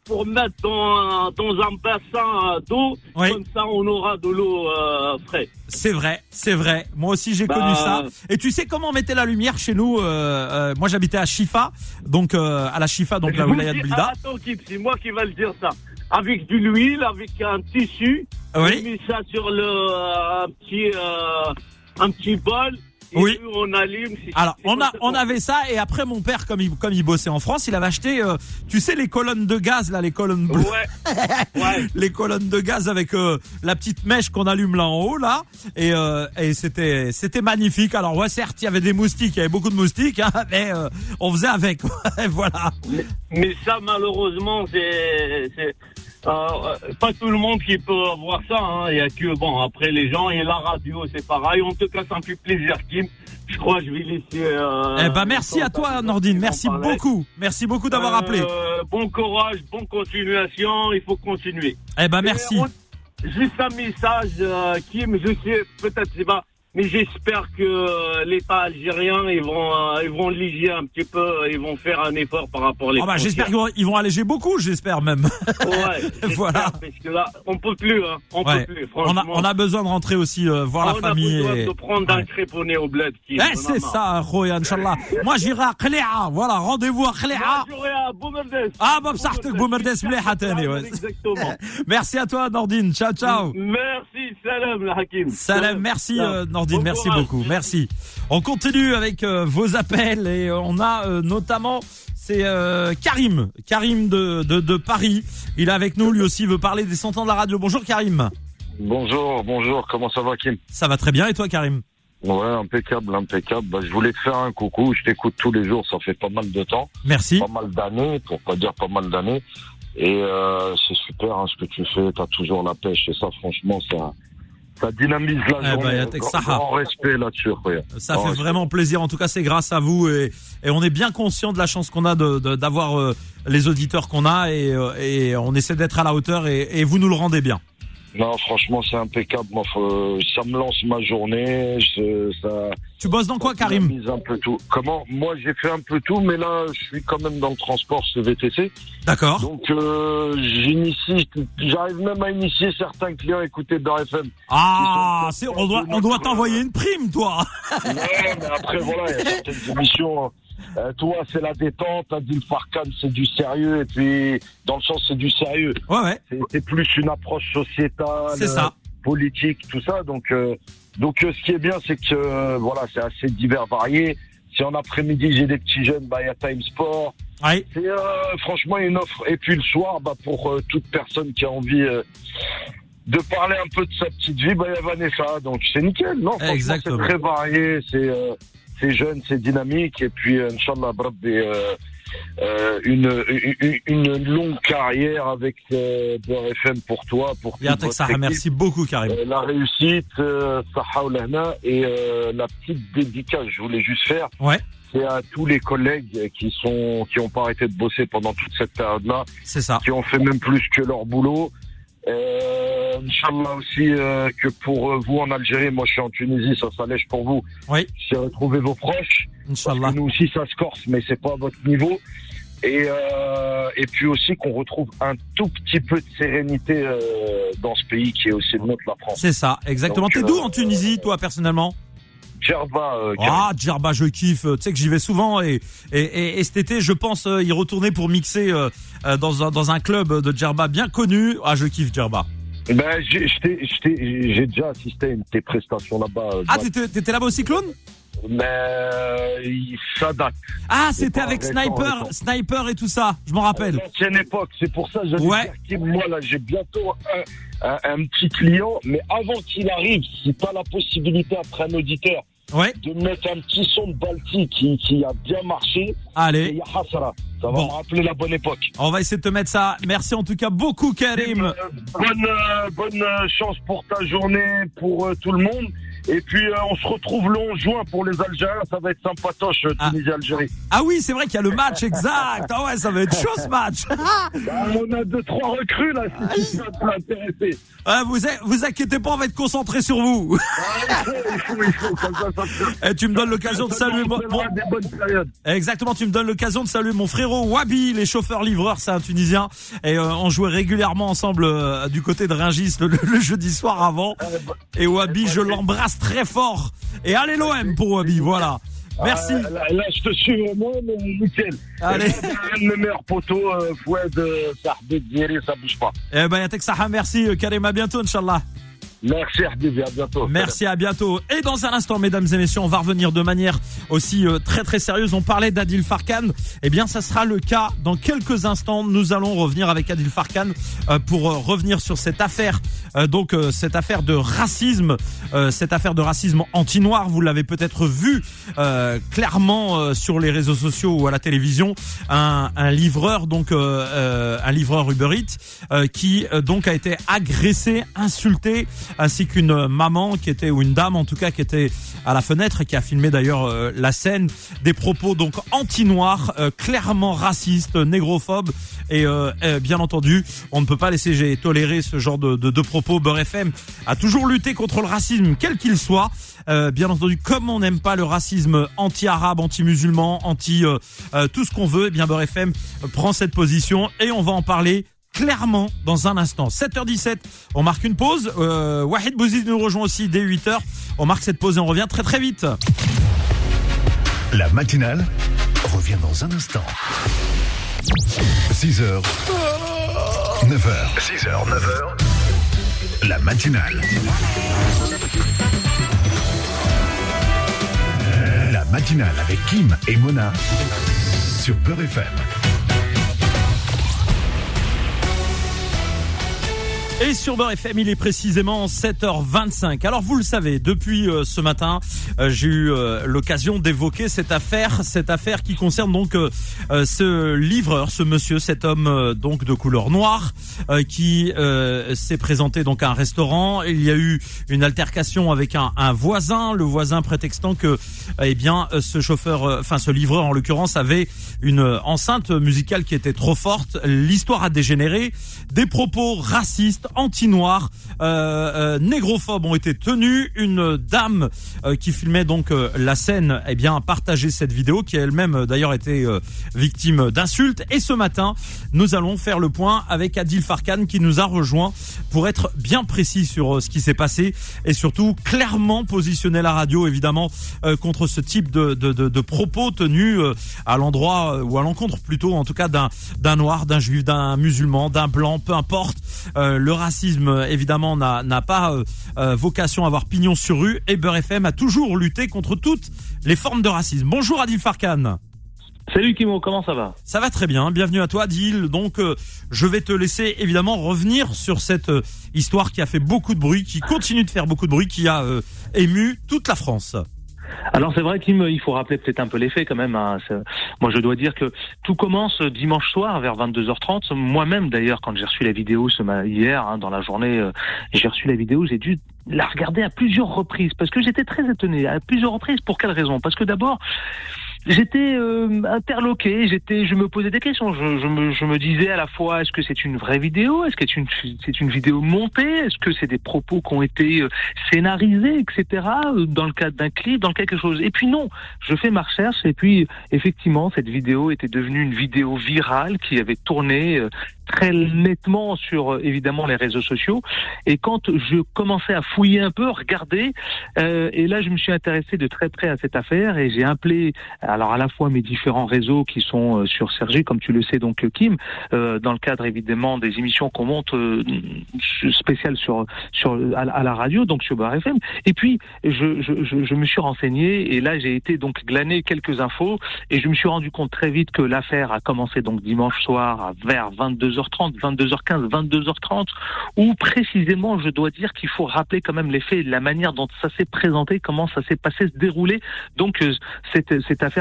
pour mettre dans, dans un bassin d'eau. Oui. Comme ça, on aura de l'eau euh, fraîche. C'est vrai, c'est vrai. Moi aussi, j'ai bah, connu ça. Et tu sais comment on mettait la lumière chez nous? euh, euh, Moi, j'habitais à Chifa, donc euh, à la Chifa, donc la wilaya de Blida. Attends, c'est moi qui vais le dire ça. Avec de l'huile, avec un tissu. Oui. On met ça sur le euh, un petit euh, un petit bol. Et oui. On allume. C'est, Alors c'est on a on avait ça et après mon père comme il comme il bossait en France, il avait acheté euh, tu sais les colonnes de gaz là, les colonnes bleues. Ouais. ouais. Les colonnes de gaz avec euh, la petite mèche qu'on allume là en haut là et euh, et c'était c'était magnifique. Alors ouais, certes, il y avait des moustiques, il y avait beaucoup de moustiques hein, mais euh, on faisait avec. Voilà. Mais, mais ça malheureusement c'est c'est Euh, pas tout le monde qui peut avoir ça, hein. Il y a que, bon, après les gens et la radio, c'est pareil. En tout cas, ça me fait plaisir, Kim. Je crois que je vais laisser, euh, Eh ben, merci à toi, Nordine. Merci beaucoup. Merci beaucoup d'avoir euh, appelé. Bon courage, bonne continuation. Il faut continuer. Eh ben, merci. On, juste un message, euh, Kim, je sais, peut-être c'est pas, mais j'espère que l'État algérien, ils vont, euh, ils vont alléger un petit peu, ils vont faire un effort par rapport à les. Ah bah, j'espère qu'ils vont, ils vont alléger beaucoup, j'espère même. Ouais. Voilà. Parce que là, on peut plus, hein. On ouais. peut plus, franchement. On a, on a besoin de rentrer aussi, euh, voir on la famille. On a besoin et... de prendre ouais. un créponné au bled. Qui eh, c'est ça, Khoya, Inch'Allah. Moi, j'irai à Khléa. Voilà, rendez-vous à Khléa. Moi, j'irai à Boumerdes. Ah, bah, psartek, Boumerdes, mléhatani, ouais. Exactement. Merci à toi, Nordine. Ciao, ciao. Merci, salam, la Hakim. Salam, merci, euh, Nordine, bon merci courage. beaucoup. Merci. On continue avec euh, vos appels et euh, on a euh, notamment c'est euh, Karim, Karim de, de de Paris. Il est avec nous, lui aussi veut parler des cent ans de la radio. Bonjour Karim. Bonjour, bonjour. Comment ça va, Kim? Ça va très bien et toi, Karim? Ouais, impeccable, impeccable. Bah, je voulais te faire un coucou. Je t'écoute tous les jours. Ça fait pas mal de temps. Merci. Pas mal d'années, pour pas dire pas mal d'années. Et euh, c'est super hein, ce que tu fais. T'as toujours la pêche et ça, franchement, ça. Ça dynamise la eh journée. Ben, grand, grand respect là-dessus. Ouais. Ça grand fait respect. Vraiment plaisir. En tout cas, c'est grâce à vous et, et on est bien conscient de la chance qu'on a de, de, d'avoir euh, les auditeurs qu'on a et, euh, et on essaie d'être à la hauteur et, et vous nous le rendez bien. Non, franchement, c'est impeccable. Moi, faut, ça me lance ma journée. Je, ça, tu bosses dans quoi, Karim? Un peu tout. Comment? Moi, j'ai fait un peu tout, mais là, je suis quand même dans le transport, ce V T C. D'accord. Donc, euh, j'initie, j'arrive même à initier certains clients à écouter Beurre F M. Ah, c'est, on doit, on doit t'envoyer une prime, toi. Ouais, mais après, voilà, il y a certaines émissions. Euh, toi, c'est la détente, Adil Farkan, c'est du sérieux, et puis, dans le sens, c'est du sérieux. Ouais, ouais. C'est, c'est plus une approche sociétale, c'est ça. Euh, politique, tout ça. Donc, euh, donc, euh, ce qui est bien, c'est que, euh, voilà, c'est assez divers, varié. Si en après-midi, j'ai des petits jeunes, bah, il y a Time Sport. Ouais. C'est, euh, franchement, une offre. Et puis, le soir, bah, pour euh, toute personne qui a envie, euh, de parler un peu de sa petite vie, bah, il y a Vanessa. Donc, c'est nickel. Non, franchement, exactement. C'est très varié. C'est, euh, c'est jeune, c'est dynamique, et puis euh, Inch'Allah, euh, euh, une, une une longue carrière avec euh, Beurre F M pour toi, pour bien, merci beaucoup, Karim. Euh, la réussite, euh, et euh, la petite dédicace, je voulais juste faire. Ouais. C'est à tous les collègues qui sont qui ont pas arrêté de bosser pendant toute cette période-là. C'est ça. Qui ont fait même plus que leur boulot. Euh, Inch'Allah aussi euh, que pour euh, vous en Algérie, moi je suis en Tunisie, ça s'allège pour vous. Oui. C'est retrouver vos proches. Inch'Allah. Parce que nous aussi ça se corse, mais c'est pas à votre niveau. Et euh, et puis aussi qu'on retrouve un tout petit peu de sérénité euh, dans ce pays qui est aussi le nôtre, la France. C'est ça, exactement. Donc, T'es euh, d'où en Tunisie, toi personnellement? Djerba. Euh, ah, Djerba, je kiffe. Tu sais que j'y vais souvent et et, et, et cet été, je pense euh, y retourner pour mixer euh, euh, dans un dans un club de Djerba bien connu. Ah, je kiffe Djerba. Ben, j'ai, j'ai, j'ai déjà assisté à une de tes prestations là-bas. Euh, ah, t'étais, t'étais là-bas au Cyclone? Mais ça date. Ah, c'était avec Sniper, récent. Sniper et tout ça. Je m'en rappelle. L'ancienne époque, c'est pour ça que j'allais ouais. dire que moi là, j'ai bientôt un, un, un petit client, mais avant qu'il arrive, si t'as la possibilité après un auditeur. Ouais. De mettre un petit son de Balti qui, qui a bien marché. Allez. Et Hasra. Ça va bon. me rappeler la bonne époque. On va essayer de te mettre ça. Merci en tout cas beaucoup, Karim. Euh, bonne, euh, bonne chance pour ta journée, pour euh, tout le monde. Et puis, euh, on se retrouve le onze juin pour les Algériens. Ça va être sympatoche, ah. Tunisie-Algérie. Ah oui, c'est vrai qu'il y a le match exact. Ah ouais, ça va être chaud ce match. Bah, on a deux, trois recrues là, si ça peut intéresser. Ah, vous, vous inquiétez pas, on va être concentré sur vous. Ah, il faut, il faut, il faut. Comme ça, ça peut... Et tu me donnes l'occasion de saluer mon... Des bonnes périodes. Exactement, tu me donnes l'occasion de saluer mon frérot Wabi, les chauffeurs-livreurs, c'est un Tunisien. Et euh, on jouait régulièrement ensemble euh, du côté de Rungis le, le, le jeudi soir avant. Et Wabi, je l'embrasse très fort. Et allez l'O M pour Wabi, voilà. Merci. Ah, là, là, je te suis moi, mais nickel. Allez. Un de mes meilleurs potos, euh, Foued, euh, Sahbet Diri, ça bouge pas. Eh ben, Yatek Saha, merci. Karim, à bientôt, Inch'Allah. Merci Habibi, à bientôt. Merci, à bientôt. Et dans un instant, mesdames et messieurs, on va revenir de manière aussi euh, très très sérieuse. On parlait d'Adil Farkan. Eh bien, ça sera le cas dans quelques instants. Nous allons revenir avec Adil Farkan euh, pour euh, revenir sur cette affaire, euh, donc euh, cette affaire de racisme, euh, cette affaire de racisme anti-noir. Vous l'avez peut-être vu euh, clairement euh, sur les réseaux sociaux ou à la télévision. Un, un livreur, donc euh, euh, un livreur Uber Eats, euh, qui euh, donc a été agressé, insulté, ainsi qu'une maman qui était, ou une dame en tout cas, qui était à la fenêtre et qui a filmé d'ailleurs euh, la scène. Des propos donc anti-noirs, euh, clairement racistes, négrophobes, et euh, euh, bien entendu, on ne peut pas laisser tolérer ce genre de, de, de propos. Beurre F M a toujours lutté contre le racisme, quel qu'il soit. Euh, bien entendu, comme on n'aime pas le racisme anti-arabe, anti-musulman, anti euh, euh, tout ce qu'on veut, eh bien Beurre F M prend cette position et on va en parler clairement dans un instant. sept heures dix-sept, on marque une pause. Euh, Wahid Bouzid nous rejoint aussi dès huit heures. On marque cette pause et on revient très très vite. La matinale revient dans un instant. six heures, neuf heures. six heures, neuf heures. La matinale. La matinale avec Kim et Mona sur Beurre F M. Et sur Beurre F M, il est précisément sept heures vingt-cinq. Alors vous le savez, depuis euh, ce matin, euh, j'ai eu euh, l'occasion d'évoquer cette affaire, cette affaire qui concerne donc euh, euh, ce livreur, ce monsieur, cet homme euh, donc de couleur noire, euh, qui euh, s'est présenté donc à un restaurant. Il y a eu une altercation avec un, un voisin, le voisin prétextant que, eh bien, ce chauffeur, enfin euh, ce livreur en l'occurrence, avait une enceinte musicale qui était trop forte. L'histoire a dégénéré, des propos racistes, anti-noirs, euh, euh, négrophobes ont été tenus. Une dame euh, qui filmait donc euh, la scène, eh bien, a partagé cette vidéo, qui a elle-même euh, d'ailleurs été euh, victime d'insultes. Et ce matin, nous allons faire le point avec Adil Farkan qui nous a rejoint pour être bien précis sur euh, ce qui s'est passé et surtout clairement positionner la radio évidemment euh, contre ce type de, de, de, de propos tenus euh, à l'endroit euh, ou à l'encontre plutôt en tout cas d'un, d'un noir, d'un juif, d'un musulman, d'un blanc, peu importe. Euh, le racisme évidemment n'a, n'a pas euh, euh, vocation à avoir pignon sur rue et Beurre F M a toujours lutté contre toutes les formes de racisme. Bonjour Adil Farkan. Salut Kimo, comment ça va ? Ça va très bien, bienvenue à toi Adil. Donc euh, je vais te laisser évidemment revenir sur cette euh, histoire qui a fait beaucoup de bruit, qui continue de faire beaucoup de bruit, qui a euh, ému toute la France. Alors c'est vrai qu'il il faut rappeler peut-être un peu les faits quand même. Hein. Moi je dois dire que tout commence dimanche soir vers vingt-deux heures trente. Moi-même d'ailleurs quand j'ai reçu la vidéo ce ma... hier hein, dans la journée, euh, j'ai reçu la vidéo, j'ai dû la regarder à plusieurs reprises parce que j'étais très étonné. À plusieurs reprises, pour quelle raison ? Parce que d'abord j'étais euh, interloqué, j'étais, je me posais des questions. Je, je, me, je me disais à la fois, est-ce que c'est une vraie vidéo ? Est-ce que c'est une, c'est une vidéo montée ? Est-ce que c'est des propos qui ont été euh, scénarisés, et cetera, dans le cadre d'un clip, dans quelque chose ? Et puis non, je fais ma recherche et puis effectivement, cette vidéo était devenue une vidéo virale qui avait tourné euh, très nettement sur euh, évidemment les réseaux sociaux. Et quand je commençais à fouiller un peu, regarder, euh, et là je me suis intéressé de très près à cette affaire et j'ai appelé alors à la fois mes différents réseaux qui sont euh, sur Sergi, comme tu le sais donc Kim, euh, dans le cadre évidemment des émissions qu'on monte euh, spéciales sur sur à, à la radio, donc sur Beurre F M. Et puis je, je je je me suis renseigné et là j'ai été donc glaner quelques infos et je me suis rendu compte très vite que l'affaire a commencé donc dimanche soir à vers vingt-deux heures trente, vingt-deux heures quinze, vingt-deux heures trente, où précisément je dois dire qu'il faut rappeler quand même les faits, la manière dont ça s'est présenté, comment ça s'est passé, se dérouler. Donc euh, cette cette affaire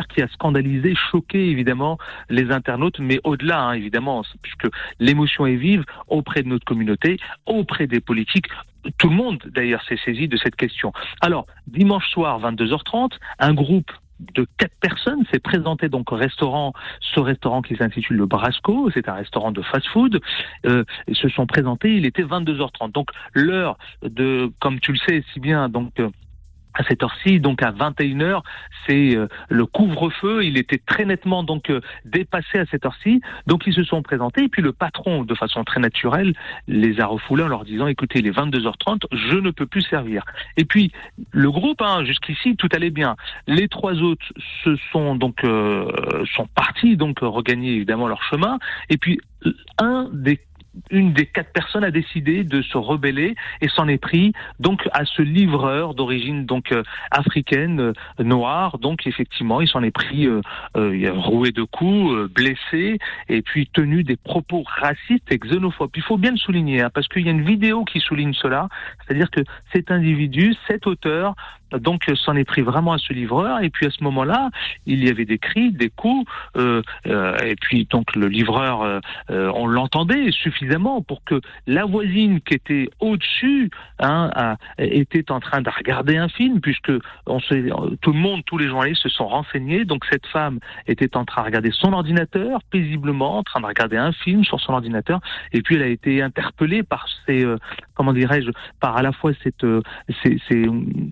affaire qui a scandalisé, choqué évidemment les internautes, mais au-delà hein, évidemment, puisque l'émotion est vive auprès de notre communauté, auprès des politiques. Tout le monde d'ailleurs s'est saisi de cette question. Alors, dimanche soir, vingt-deux heures trente, un groupe de quatre personnes s'est présenté donc au restaurant, ce restaurant qui s'intitule le Brasco, c'est un restaurant de fast-food. Euh, ils se sont présentés, il était vingt-deux heures trente. Donc l'heure de, comme tu le sais si bien, donc euh, à cette heure-ci, donc à vingt et une heures, c'est euh, le couvre-feu. Il était très nettement donc euh, dépassé à cette heure-ci. Donc ils se sont présentés et puis le patron, de façon très naturelle, les a refoulés en leur disant "Écoutez, il est vingt-deux heures trente, je ne peux plus servir." Et puis le groupe, hein, jusqu'ici, tout allait bien. Les trois autres se sont donc euh, sont partis, donc regagner évidemment leur chemin. Et puis un des Une des quatre personnes a décidé de se rebeller et s'en est pris donc à ce livreur d'origine donc euh, africaine euh, noire. Donc effectivement, il s'en est pris euh, euh, roué de coups, euh, blessé et puis tenu des propos racistes et xénophobes. Il faut bien le souligner hein, parce qu'il y a une vidéo qui souligne cela, c'est-à-dire que cet individu, cet auteur donc s'en est pris vraiment à ce livreur et puis à ce moment-là, il y avait des cris, des coups euh, euh, et puis donc le livreur, euh, euh, on l'entendait suffisamment pour que la voisine qui était au-dessus hein, a, était en train de regarder un film puisque on se, tout le monde, tous les journalistes se sont renseignés. Donc cette femme était en train de regarder son ordinateur paisiblement, en train de regarder un film sur son ordinateur et puis elle a été interpellée par ces, euh, comment dirais-je, par à la fois cette, euh, ces, ces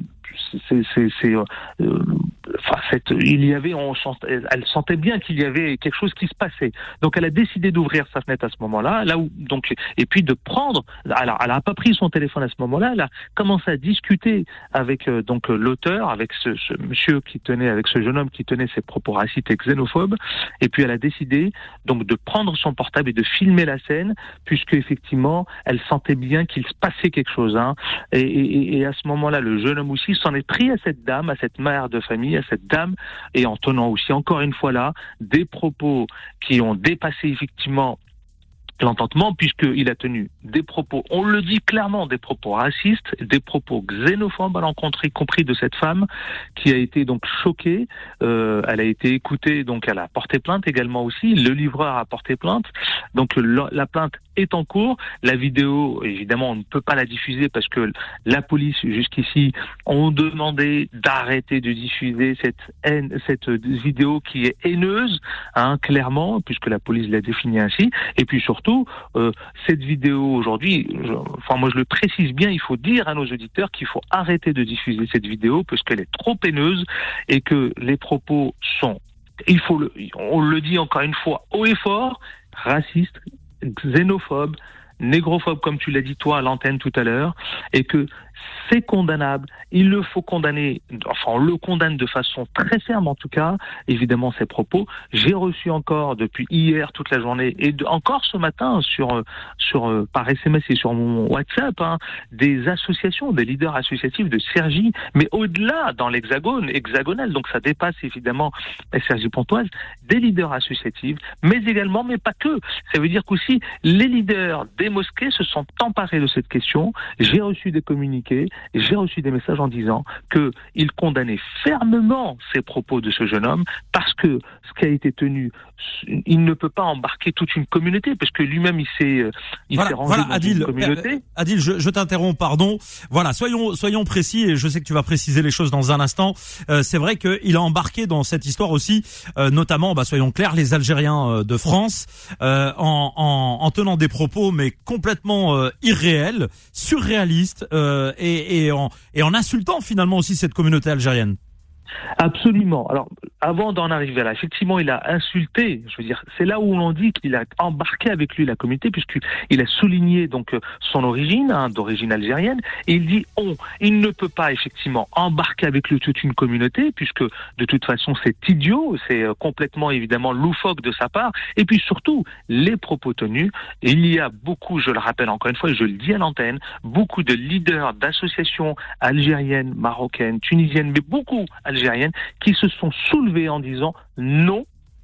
C'est, c'est, c'est, euh, enfin, cette, il y avait, on, elle sentait bien qu'il y avait quelque chose qui se passait. Donc, elle a décidé d'ouvrir sa fenêtre à ce moment-là, là où, donc, et puis de prendre. Alors, elle a pas pris son téléphone à ce moment-là. Elle a commencé à discuter avec euh, donc l'auteur, avec ce, ce monsieur qui tenait, avec ce jeune homme qui tenait ses propos racistes et xénophobes. Et puis, elle a décidé donc de prendre son portable et de filmer la scène, puisque effectivement, elle sentait bien qu'il se passait quelque chose. Hein. Et, et, et à ce moment-là, le jeune homme aussi s'en est pris à cette dame, à cette mère de famille, à cette dame, et en tenant aussi encore une fois là des propos qui ont dépassé effectivement l'entendement, puisqu'il a tenu des propos, on le dit clairement, des propos racistes, des propos xénophobes à l'encontre, y compris de cette femme qui a été donc choquée. Euh, elle a été écoutée, donc elle a porté plainte également aussi. Le livreur a porté plainte. Donc la, la plainte est en cours. La vidéo, évidemment, on ne peut pas la diffuser parce que la police, jusqu'ici, ont demandé d'arrêter de diffuser cette haine, cette vidéo qui est haineuse, hein, clairement, puisque la police l'a définie ainsi. Et puis surtout, Euh, cette vidéo aujourd'hui, je, enfin moi je le précise bien, il faut dire à nos auditeurs qu'il faut arrêter de diffuser cette vidéo parce qu'elle est trop haineuse et que les propos sont, il faut le, on le dit encore une fois haut et fort, racistes, xénophobes, négrophobes comme tu l'as dit toi à l'antenne tout à l'heure, et que c'est condamnable, il le faut condamner, enfin on le condamne de façon très ferme en tout cas, évidemment ces propos. J'ai reçu encore depuis hier toute la journée et de, encore ce matin sur sur par S M S et sur mon WhatsApp hein, des associations, des leaders associatifs de Cergy, mais au-delà dans l'hexagone, hexagonal, donc ça dépasse évidemment Cergy-Pontoise, des leaders associatifs, mais également, mais pas que. Ça veut dire qu'aussi les leaders des mosquées se sont emparés de cette question. J'ai reçu des communiqués, j'ai reçu des messages en disant qu'ils condamnaient fermement ces propos de ce jeune homme parce que ce qui a été tenu, il ne peut pas embarquer toute une communauté parce que lui-même il s'est, il voilà, s'est rangé voilà, dans Adil, une communauté. Euh, Adil, je, je t'interromps, pardon. Voilà, soyons soyons précis et je sais que tu vas préciser les choses dans un instant. Euh, c'est vrai qu'il a embarqué dans cette histoire aussi, euh, notamment, bah, soyons clairs, les Algériens de France, euh, en, en, en tenant des propos mais complètement euh, irréels, surréalistes. Euh, Et, et, en, et en insultant finalement aussi cette communauté algérienne. Absolument. Alors, avant d'en arriver là, effectivement, il a insulté, je veux dire, c'est là où l'on dit qu'il a embarqué avec lui la communauté, puisqu'il a souligné donc son origine, hein, d'origine algérienne, et il dit on, il ne peut pas effectivement embarquer avec lui toute une communauté, puisque de toute façon c'est idiot, c'est complètement évidemment loufoque de sa part, et puis surtout, les propos tenus, il y a beaucoup, je le rappelle encore une fois, et je le dis à l'antenne, beaucoup de leaders d'associations algériennes, marocaines, tunisiennes, mais beaucoup algériennes, qui se sont soulevés en disant non,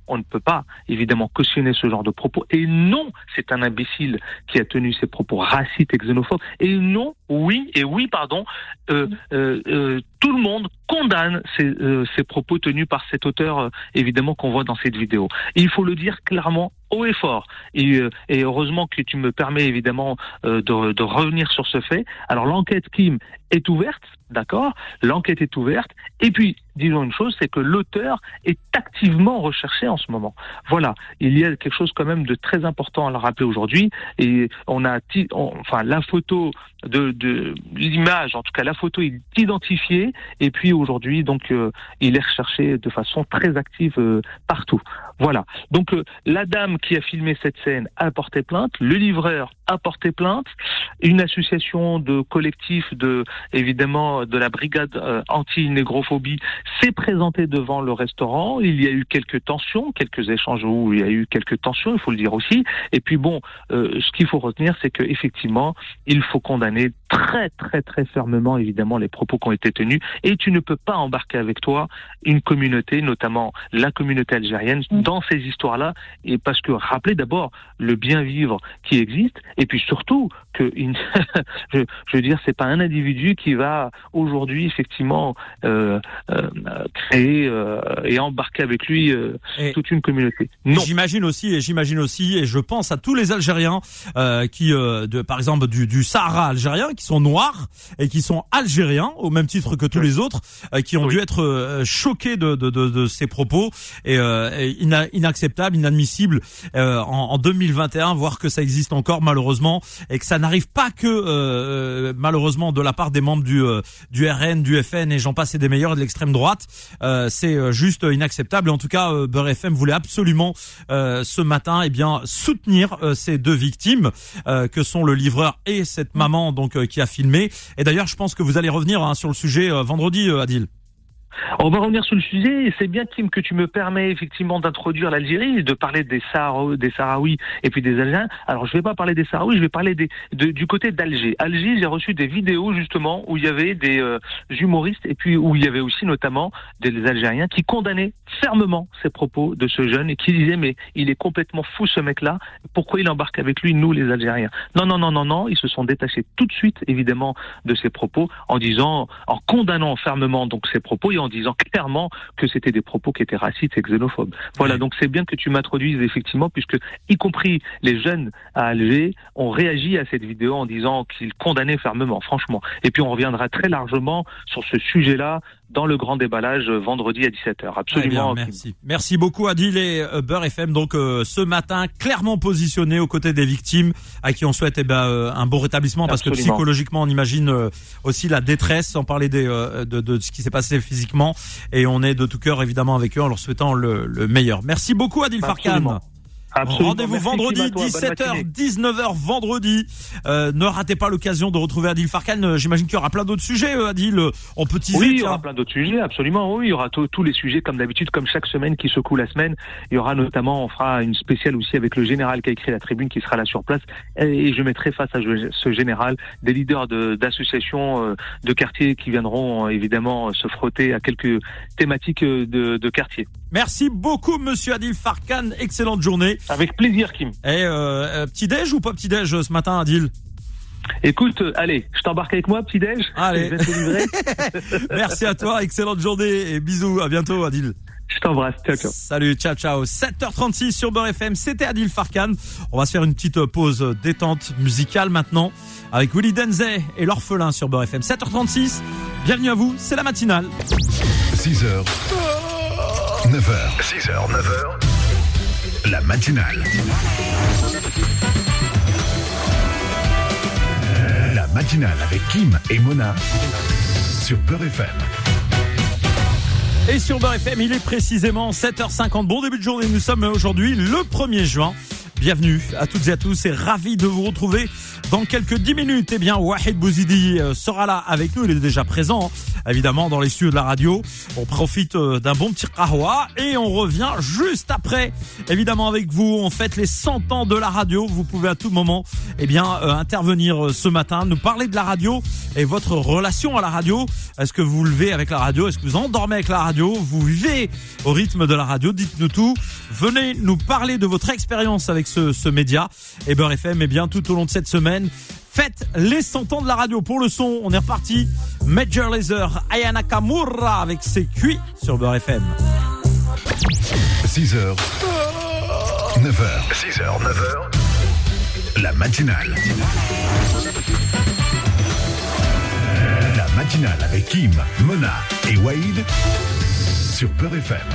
on ne peut pas évidemment cautionner ce genre de propos. Et non, c'est un imbécile qui a tenu ces propos racistes et xénophobes. Et non, oui, et oui, pardon, euh, euh, euh, tout le monde condamne ces, euh, ces propos tenus par cet auteur, euh, évidemment, qu'on voit dans cette vidéo. Et il faut le dire clairement, haut et fort. Et, euh, et heureusement que tu me permets, évidemment, euh, de, de revenir sur ce fait. Alors, l'enquête Kim est ouverte, d'accord ? L'enquête est ouverte. Et puis, disons une chose, c'est que l'auteur est activement recherché en ce moment. Voilà. Il y a quelque chose quand même de très important à le rappeler aujourd'hui. Et on a, on, enfin, la photo de, de l'image, en tout cas, la photo est identifiée. Et puis, aujourd'hui, donc, euh, il est recherché de façon très active euh, partout. Voilà. Donc, euh, la dame qui a filmé cette scène a porté plainte. Le livreur a porté plainte. Une association de collectifs de, évidemment, de la brigade euh, anti-négrophobie s'est présentée devant le restaurant. Il y a eu quelques tensions, quelques échanges où il y a eu quelques tensions, il faut le dire aussi. Et puis bon, euh, ce qu'il faut retenir, c'est que effectivement, il faut condamner très très très fermement, évidemment, les propos qui ont été tenus. Et tu ne peux pas embarquer avec toi une communauté, notamment la communauté algérienne, dans ces histoires-là. Et parce que rappelez d'abord le bien vivre qui existe, et puis surtout que une je, je veux dire, c'est pas un individu qui va aujourd'hui effectivement euh, euh, créer euh, et embarquer avec lui euh, et toute une communauté. Non. J'imagine aussi, et j'imagine aussi, et je pense à tous les Algériens euh, qui, euh, de, par exemple, du, du Sahara algérien, qui sont noirs et qui sont algériens au même titre que tous oui. les autres, euh, qui ont oui. dû être euh, choqués de, de, de, de ces propos et, euh, et ina, inacceptables, inadmissibles euh, en, en deux mille vingt et un, voire que ça existe encore malheureusement, et que ça n'arrive pas que euh, malheureusement de la part des membres du euh, du R N, du F N et j'en passe et des meilleurs, et de l'extrême droite. Euh, c'est juste inacceptable. Et en tout cas, euh, Beurre F M voulait absolument euh, ce matin, eh bien, soutenir euh, ces deux victimes euh, que sont le livreur et cette maman donc euh, qui a filmé. Et d'ailleurs, je pense que vous allez revenir hein, sur le sujet euh, vendredi, euh, Adil. On va revenir sur le sujet, et c'est bien, Kim, que tu me permets effectivement d'introduire l'Algérie, de parler des Sahraouis, des Sahraouis et puis des Algériens. Alors, je vais pas parler des Sahraouis, je vais parler des, de, du côté d'Alger. Alger, j'ai reçu des vidéos justement où il y avait des euh, humoristes et puis où il y avait aussi notamment des Algériens qui condamnaient fermement ces propos de ce jeune et qui disaient mais il est complètement fou ce mec-là, pourquoi il embarque avec lui, nous les Algériens? Non, non, non, non, non, ils se sont détachés tout de suite évidemment de ces propos en disant, en condamnant fermement donc ces propos et en disant clairement que c'était des propos qui étaient racistes et xénophobes. Voilà, oui. Donc c'est bien que tu m'introduises effectivement, puisque y compris les jeunes à Alger ont réagi à cette vidéo en disant qu'ils condamnaient fermement, franchement. Et puis on reviendra très largement sur ce sujet-là dans le grand déballage vendredi à dix-sept heures. Absolument. Bien, merci. Merci beaucoup Adil et euh, Beurre F M. Donc euh, ce matin, clairement positionné aux côtés des victimes, à qui on souhaite eh ben, euh, un bon rétablissement, parce Absolument. que psychologiquement, on imagine euh, aussi la détresse, sans parler des, euh, de, de ce qui s'est passé physiquement. Et on est de tout cœur évidemment avec eux en leur souhaitant le, le meilleur. Merci beaucoup Adil Farkan. Absolument. Rendez-vous Merci vendredi, dix-sept heures, dix-neuf heures vendredi. Euh, ne ratez pas l'occasion de retrouver Adil Farkan. J'imagine qu'il y aura plein d'autres sujets, Adil. On peut teaser. Oui, il y aura plein d'autres sujets, absolument. Oui, il y aura tous les sujets comme d'habitude, comme chaque semaine qui secoue la semaine. Il y aura notamment, on fera une spéciale aussi avec le général qui a écrit la tribune, qui sera là sur place. Et je mettrai face à ce général des leaders de, d'associations de quartier qui viendront évidemment se frotter à quelques thématiques de, de quartier. Merci beaucoup, monsieur Adil Farkan. Excellente journée. Avec plaisir, Kim. Et euh, petit-déj ou pas petit-déj ce matin, Adil? Écoute, euh, allez, je t'embarque avec moi, petit-déj. Allez. Merci à toi, excellente journée et bisous, à bientôt, Adil. Je t'embrasse, ciao, ciao. Salut, ciao, ciao. sept heures trente-six sur Beurre F M, c'était Adil Farkan. On va se faire une petite pause détente musicale maintenant avec Willy Denzey et l'orphelin sur Beurre F M. sept heures trente-six, bienvenue à vous, c'est la matinale. six heures, neuf heures. six heures, neuf heures. La matinale. La matinale avec Kim et Mona sur Beurre F M. Et sur Beurre F M, il est précisément sept heures cinquante. Bon début de journée, nous sommes aujourd'hui le premier juin bienvenue à toutes et à tous et ravi de vous retrouver dans quelques dix minutes. Eh bien, Wahid Bouzidi sera là avec nous, il est déjà présent, évidemment, dans les studios de la radio. On profite d'un bon petit qahwa et on revient juste après, évidemment, avec vous. On fête les cent ans de la radio. Vous pouvez à tout moment, eh bien, euh, intervenir ce matin, nous parler de la radio et votre relation à la radio. Est-ce que vous vous levez avec la radio? Est-ce que vous endormez avec la radio? Vous vivez au rythme de la radio? Dites-nous tout. Venez nous parler de votre expérience avec ce, ce média. Et Beurre F M, eh bien, tout au long de cette semaine, faites les cent ans de la radio. Pour le son, on est reparti. Major Lazer, Aya Nakamura avec ses cuits sur Beurre F M. six heures, neuf heures. six heures, neuf heures. La matinale. La matinale avec Kim, Mona et Waïd sur Beurre F M.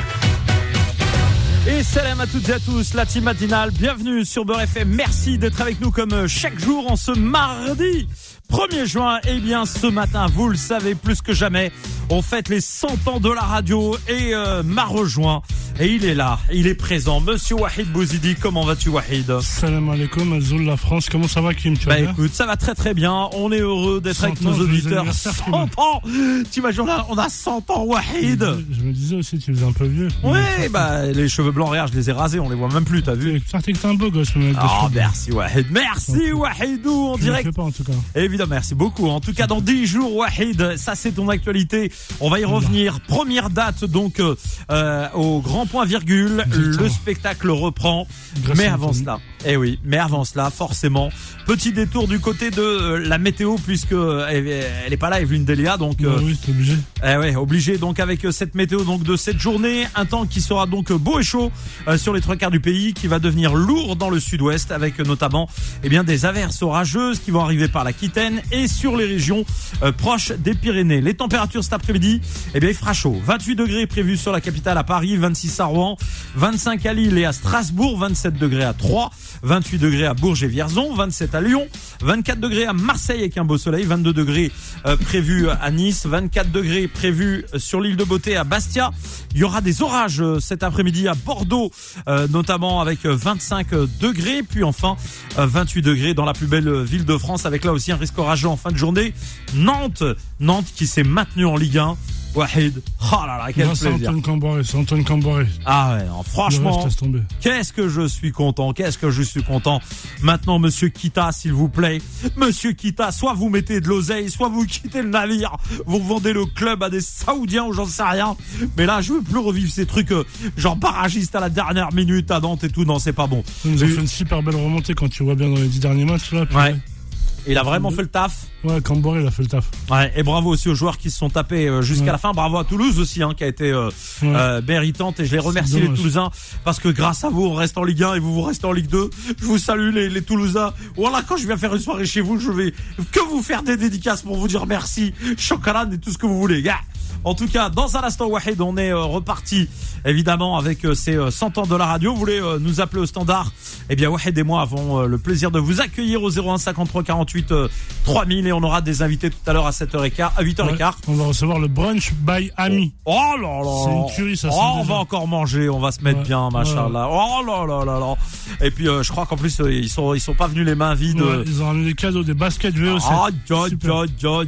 Et salam à toutes et à tous, la team matinale, bienvenue sur Beurre F M. Merci d'être avec nous comme chaque jour en ce mardi premier juin. Eh bien, ce matin, vous le savez plus que jamais, on fête les cent ans de la radio et euh, m'a rejoint. Et il est là, il est présent. Monsieur Wahid Bouzidi, comment vas-tu, Wahid? Salam alaikum, Azoul la France. Comment ça va, Kim? Tu vas bah bien? Écoute, ça va très très bien. On est heureux d'être avec nos auditeurs. cent ans. Tu imagines, on a cent ans, Wahid. Je, je me disais aussi, tu faisais un peu vieux. Oui, bah les cheveux blancs, regarde, je les ai rasés, on les voit même plus, t'as vu? Ça, t'es que t'es un beau gosse, me mettre des Oh, cheveux. merci Wahid, merci Wahidou, en Tu direct. le fais pas, en tout cas. Évidemment, merci beaucoup. En tout cas, dans dix jours, Wahid, ça c'est ton actualité. On va y revenir. Première date, donc, euh, au grand point virgule. Le spectacle reprend. Grâce mais à avant Anthony. cela, eh oui, mais avant cela, forcément, petit détour du côté de euh, la météo, puisque euh, elle, elle est pas là, Evelyne Delia, donc. Bah euh, oui, c'est obligé. Eh ouais, obligé donc avec euh, cette météo donc de cette journée, un temps qui sera donc euh, beau et chaud euh, sur les trois quarts du pays, qui va devenir lourd dans le sud-ouest avec euh, notamment eh bien des averses orageuses qui vont arriver par l'Aquitaine et sur les régions euh, proches des Pyrénées. Les températures cet après-midi, eh bien il fera chaud. vingt-huit degrés prévus sur la capitale à Paris, vingt-six à Rouen, vingt-cinq à Lille et à Strasbourg, vingt-sept degrés à Troyes, vingt-huit degrés à Bourges et Vierzon, vingt-sept à Lyon, vingt-quatre degrés à Marseille avec un beau soleil, vingt-deux degrés euh, prévus à Nice, vingt-quatre degrés prévus sur l'île de Beauté à Bastia. Il y aura des orages euh, cet après-midi à Bordeaux, euh, notamment avec euh, vingt-cinq degrés, puis enfin euh, vingt-huit degrés dans la plus belle ville de France avec là aussi un risque orageux en fin de journée. Nantes, Nantes qui s'est maintenue en Ligue un. Wahid, oh là là, quel Non, c'est plaisir. Antoine Camboré, c'est Antoine Camboré. Ah ouais, non, franchement, Le reste, laisse tomber. qu'est-ce que je suis content, qu'est-ce que je suis content. Maintenant, monsieur Kita, s'il vous plaît, monsieur Kita, soit vous mettez de l'oseille, soit vous quittez le navire, vous vendez le club à des Saoudiens ou j'en sais rien. Mais là, je veux plus revivre ces trucs euh, genre barragiste à la dernière minute à Nantes et tout. Non, c'est pas bon. Ils nous ont Et- fait une super belle remontée quand tu vois bien dans les dix derniers matchs, là. puis- Ouais. Il a vraiment fait le taf. Ouais, Camboré, il a fait le taf. Ouais, et bravo aussi aux joueurs qui se sont tapés euh, jusqu'à Ouais. la fin. Bravo à Toulouse aussi, hein, qui a été euh, Ouais. euh, méritante. Et je les remercie, les dommage. Toulousains, parce que grâce à vous, on reste en Ligue un et vous, vous restez en Ligue deux. Je vous salue, les, les Toulousains. Voilà, quand je viens faire une soirée chez vous, je vais que vous faire des dédicaces pour vous dire merci, chocolat et tout ce que vous voulez. Yeah. En tout cas, dans un instant, Wahid, on est euh, reparti, évidemment, avec euh, ces euh, cent ans de la radio. Vous voulez euh, nous appeler au standard? Eh bien, Wahid et moi avons euh, le plaisir de vous accueillir au zéro un cinquante-trois quarante-huit euh, trois mille et on aura des invités tout à l'heure à sept heures quinze, à huit heures quinze. Ouais, on va recevoir le brunch by Ami. Oh là là. C'est une tuerie, ça, Oh, c'est on déjà. va encore manger, on va se mettre Ouais, bien, machallah. Oh là là là là. Et puis euh, je crois qu'en plus euh, ils sont ils sont pas venus les mains vides. Ouais, ils ont ramené des cadeaux, des baskets V O C. Ah, ya, Super. ya, ya,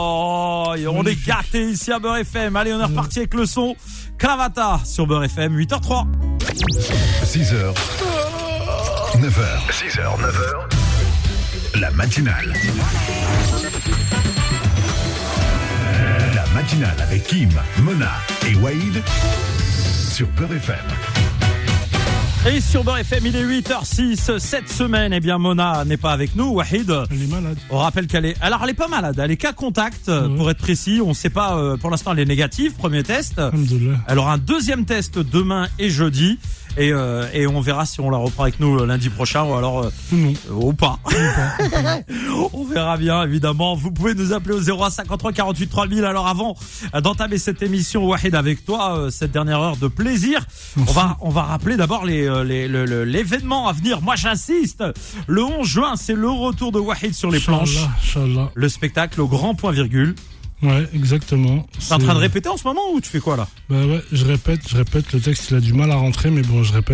ya. Et on est Magnifique. gâtés ici à Beurre F M. Allez, on est reparti avec le son Cravata sur Beurre F M, huit heures trois. six heures, neuf heures. six heures, neuf heures. La matinale. La matinale avec Kim, Mona et Waïd sur Beurre F M. Et sur Beurre F M, il est huit heures six. Cette semaine, eh bien, Mona n'est pas avec nous. Wahid. Elle est malade. On rappelle qu'elle est, alors elle est pas malade. Elle est cas contact, Ouais. pour être précis. On sait pas, euh, pour l'instant, elle est négative. Premier test. Alhamdoulilah. Elle aura un deuxième test demain et jeudi. Et, euh, et on verra si on la reprend avec nous lundi prochain ou alors, euh, Non. euh, ou pas. On verra bien, évidemment. Vous pouvez nous appeler au zéro un cinquante-trois quarante-huit trois mille. Alors avant euh, d'entamer cette émission, Wahid, avec toi, euh, cette dernière heure de plaisir, on va, on va rappeler d'abord les, euh, les, le- le- l'événement à venir. Moi, j'insiste. Le onze juin, c'est le retour de Wahid sur les planches. Inch'Allah, Inch'Allah. Le spectacle au grand point virgule. Ouais, exactement. T'es en train de répéter en ce moment ou tu fais quoi là? Bah ouais, je répète, je répète. Le texte, il a du mal à rentrer, mais bon, je répète.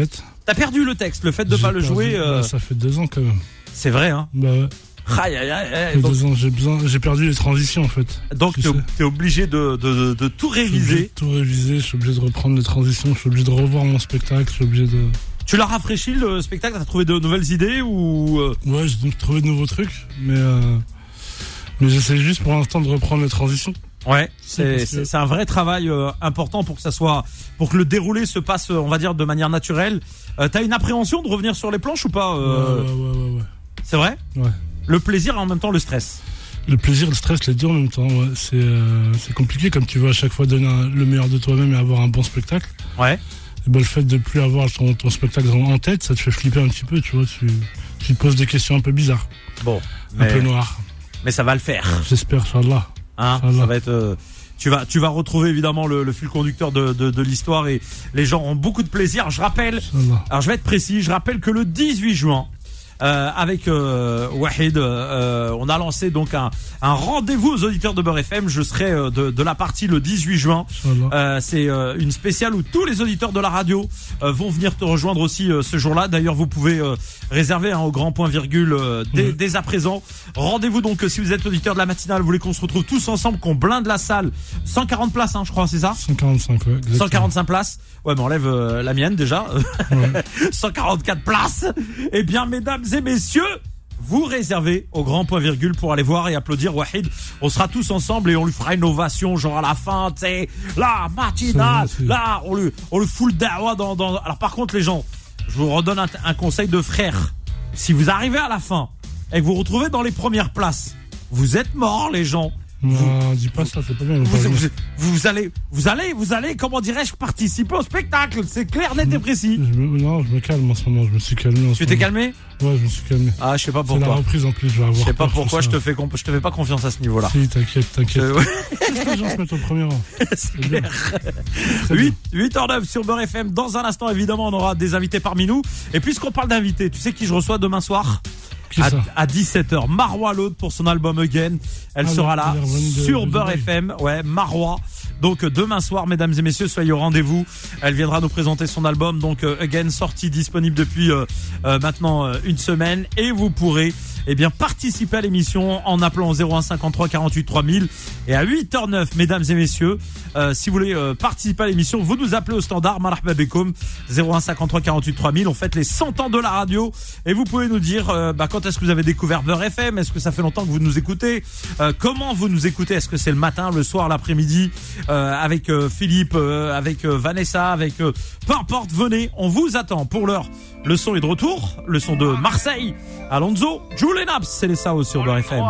T'as perdu le texte, le fait de J'ai pas le perdu- jouer. euh, bah, ça fait deux ans quand même. C'est vrai, hein. Bah ouais. Aïe, aïe, aïe, Ça aïe. fait Donc, deux ans, j'ai besoin, j'ai perdu les transitions en fait. donc Tu t'es, sais. t'es obligé de, de, de, de tout Je suis obligé de réviser. tout réviser, je suis obligé de reprendre les transitions, je suis obligé de revoir mon spectacle, je suis obligé de. Tu l'as rafraîchi le spectacle, t'as trouvé de nouvelles idées ou euh, Ouais, j'ai donc trouvé de nouveaux trucs, mais euh... mais j'essaie juste pour l'instant de reprendre les transitions. Ouais, c'est, parce que- c'est, c'est un vrai travail euh, important pour que ça soit, pour que le déroulé se passe, euh, on va dire, de manière naturelle. Euh, t'as une appréhension de revenir sur les planches ou pas euh, Ouais, ouais, ouais, ouais, ouais. C'est vrai? Ouais. Le plaisir et en même temps le stress. Le plaisir, le stress, les deux en même temps, ouais. C'est euh, c'est compliqué comme tu veux à chaque fois donner un- le meilleur de toi-même et avoir un bon spectacle. Ouais. Et ben, le fait de plus avoir ton, ton spectacle en tête, ça te fait flipper un petit peu, tu vois. Tu, tu te poses des questions un peu bizarres, Bon, un mais, peu noires. mais ça va le faire. J'espère, Inch'Allah. Hein, Ça va. ça va être. euh, tu vas, tu vas retrouver évidemment le, le fil conducteur de, de, de l'histoire et les gens ont beaucoup de plaisir. Je rappelle. Inch'Allah. Alors je vais être précis. Je rappelle que le dix-huit juin. Euh, avec euh, Wahid, euh, on a lancé donc un, un rendez-vous aux auditeurs de Beurre F M. Je serai euh, de, de la partie le dix-huit juin. Inch'Allah. Euh, c'est euh, une spéciale où tous les auditeurs de la radio euh, vont venir te rejoindre aussi euh, ce jour-là. D'ailleurs, vous pouvez euh, réserver hein, au grand point virgule euh, dès, Ouais. dès à présent. Rendez-vous donc euh, si vous êtes auditeur de la matinale, vous voulez qu'on se retrouve tous ensemble, qu'on blinde la salle. cent quarante places, hein, je crois, c'est ça cent quarante-cinq, ouais. Exactement. cent quarante-cinq places. Ouais, mais on enlève euh, la mienne déjà. Ouais. cent quarante-quatre places. Eh bien, mesdames et messieurs, vous réservez au grand point virgule pour aller voir et applaudir Wahid. On sera tous ensemble et on lui fera une ovation, genre à la fin, tu sais, la matinale, C'est vrai, c'est- là, on lui, on lui fout le dawa dans, dans. Alors par contre, les gens, je vous redonne un, un conseil de frère. Si vous arrivez à la fin et que vous vous retrouvez dans les premières places, vous êtes morts, les gens. Non, dis pas ça, c'est pas bien. on va Vous, pas vous, vous allez, vous allez, vous allez, comment dirais-je, participer au spectacle. C'est clair, net et précis. Je me- non, je me calme en ce moment, je me suis calmé en ce Tu t'es moment. calmé? Ouais, je me suis calmé. Ah, je sais pas C'est la pourquoi. reprise en plus, je vais avoir Je sais pas peur sur pourquoi ça. je te fais, comp- je te fais pas confiance à ce niveau-là. Si, t'inquiète, t'inquiète. Euh, ouais, Qu'est-ce que les gens se mettent au premier rang c'est bien. clair. Très bien. huit, huit heures neuf sur Beurre F M. Dans un instant, évidemment, on aura des invités parmi nous. Et puisqu'on parle d'invités, tu sais qui je reçois demain soir? Qui à, ça à dix-sept heures. Marwa Laude pour son album Again. Elle Ah, sera elle là est revenue de- sur de Beurre Dubaï. F M. Ouais, Marwa. Donc euh, demain soir, mesdames et messieurs, soyez au rendez-vous. Elle viendra nous présenter son album. Donc euh, Again, sorti, disponible depuis euh, euh, maintenant euh, une semaine. Et vous pourrez eh bien participer à l'émission en appelant au zéro un cinquante-trois quarante-huit trois mille. Et à huit heures neuf, mesdames et messieurs, euh, si vous voulez euh, participer à l'émission, vous nous appelez au standard Marhaba Bekoum zéro un cinquante-trois quarante-huit trois mille. On fête les cent ans de la radio et vous pouvez nous dire euh, bah, quand est-ce que vous avez découvert Beurre F M. Est-ce que ça fait longtemps que vous nous écoutez? euh, Comment vous nous écoutez? Est-ce que c'est le matin, le soir, l'après-midi, euh, avec euh, Philippe, euh, avec euh, Vanessa, avec euh, peu importe, venez, on vous attend. Pour l'heure, le son est de retour, le son de Marseille, Alonso, Jules Naps, c'est les Sao sur Beurre F M.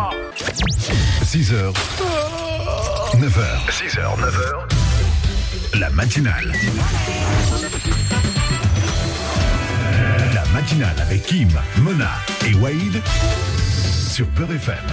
six heures, neuf heures. six heures, neuf heures. La matinale. La matinale avec Kim, Mona et Wahid sur Beurre F M.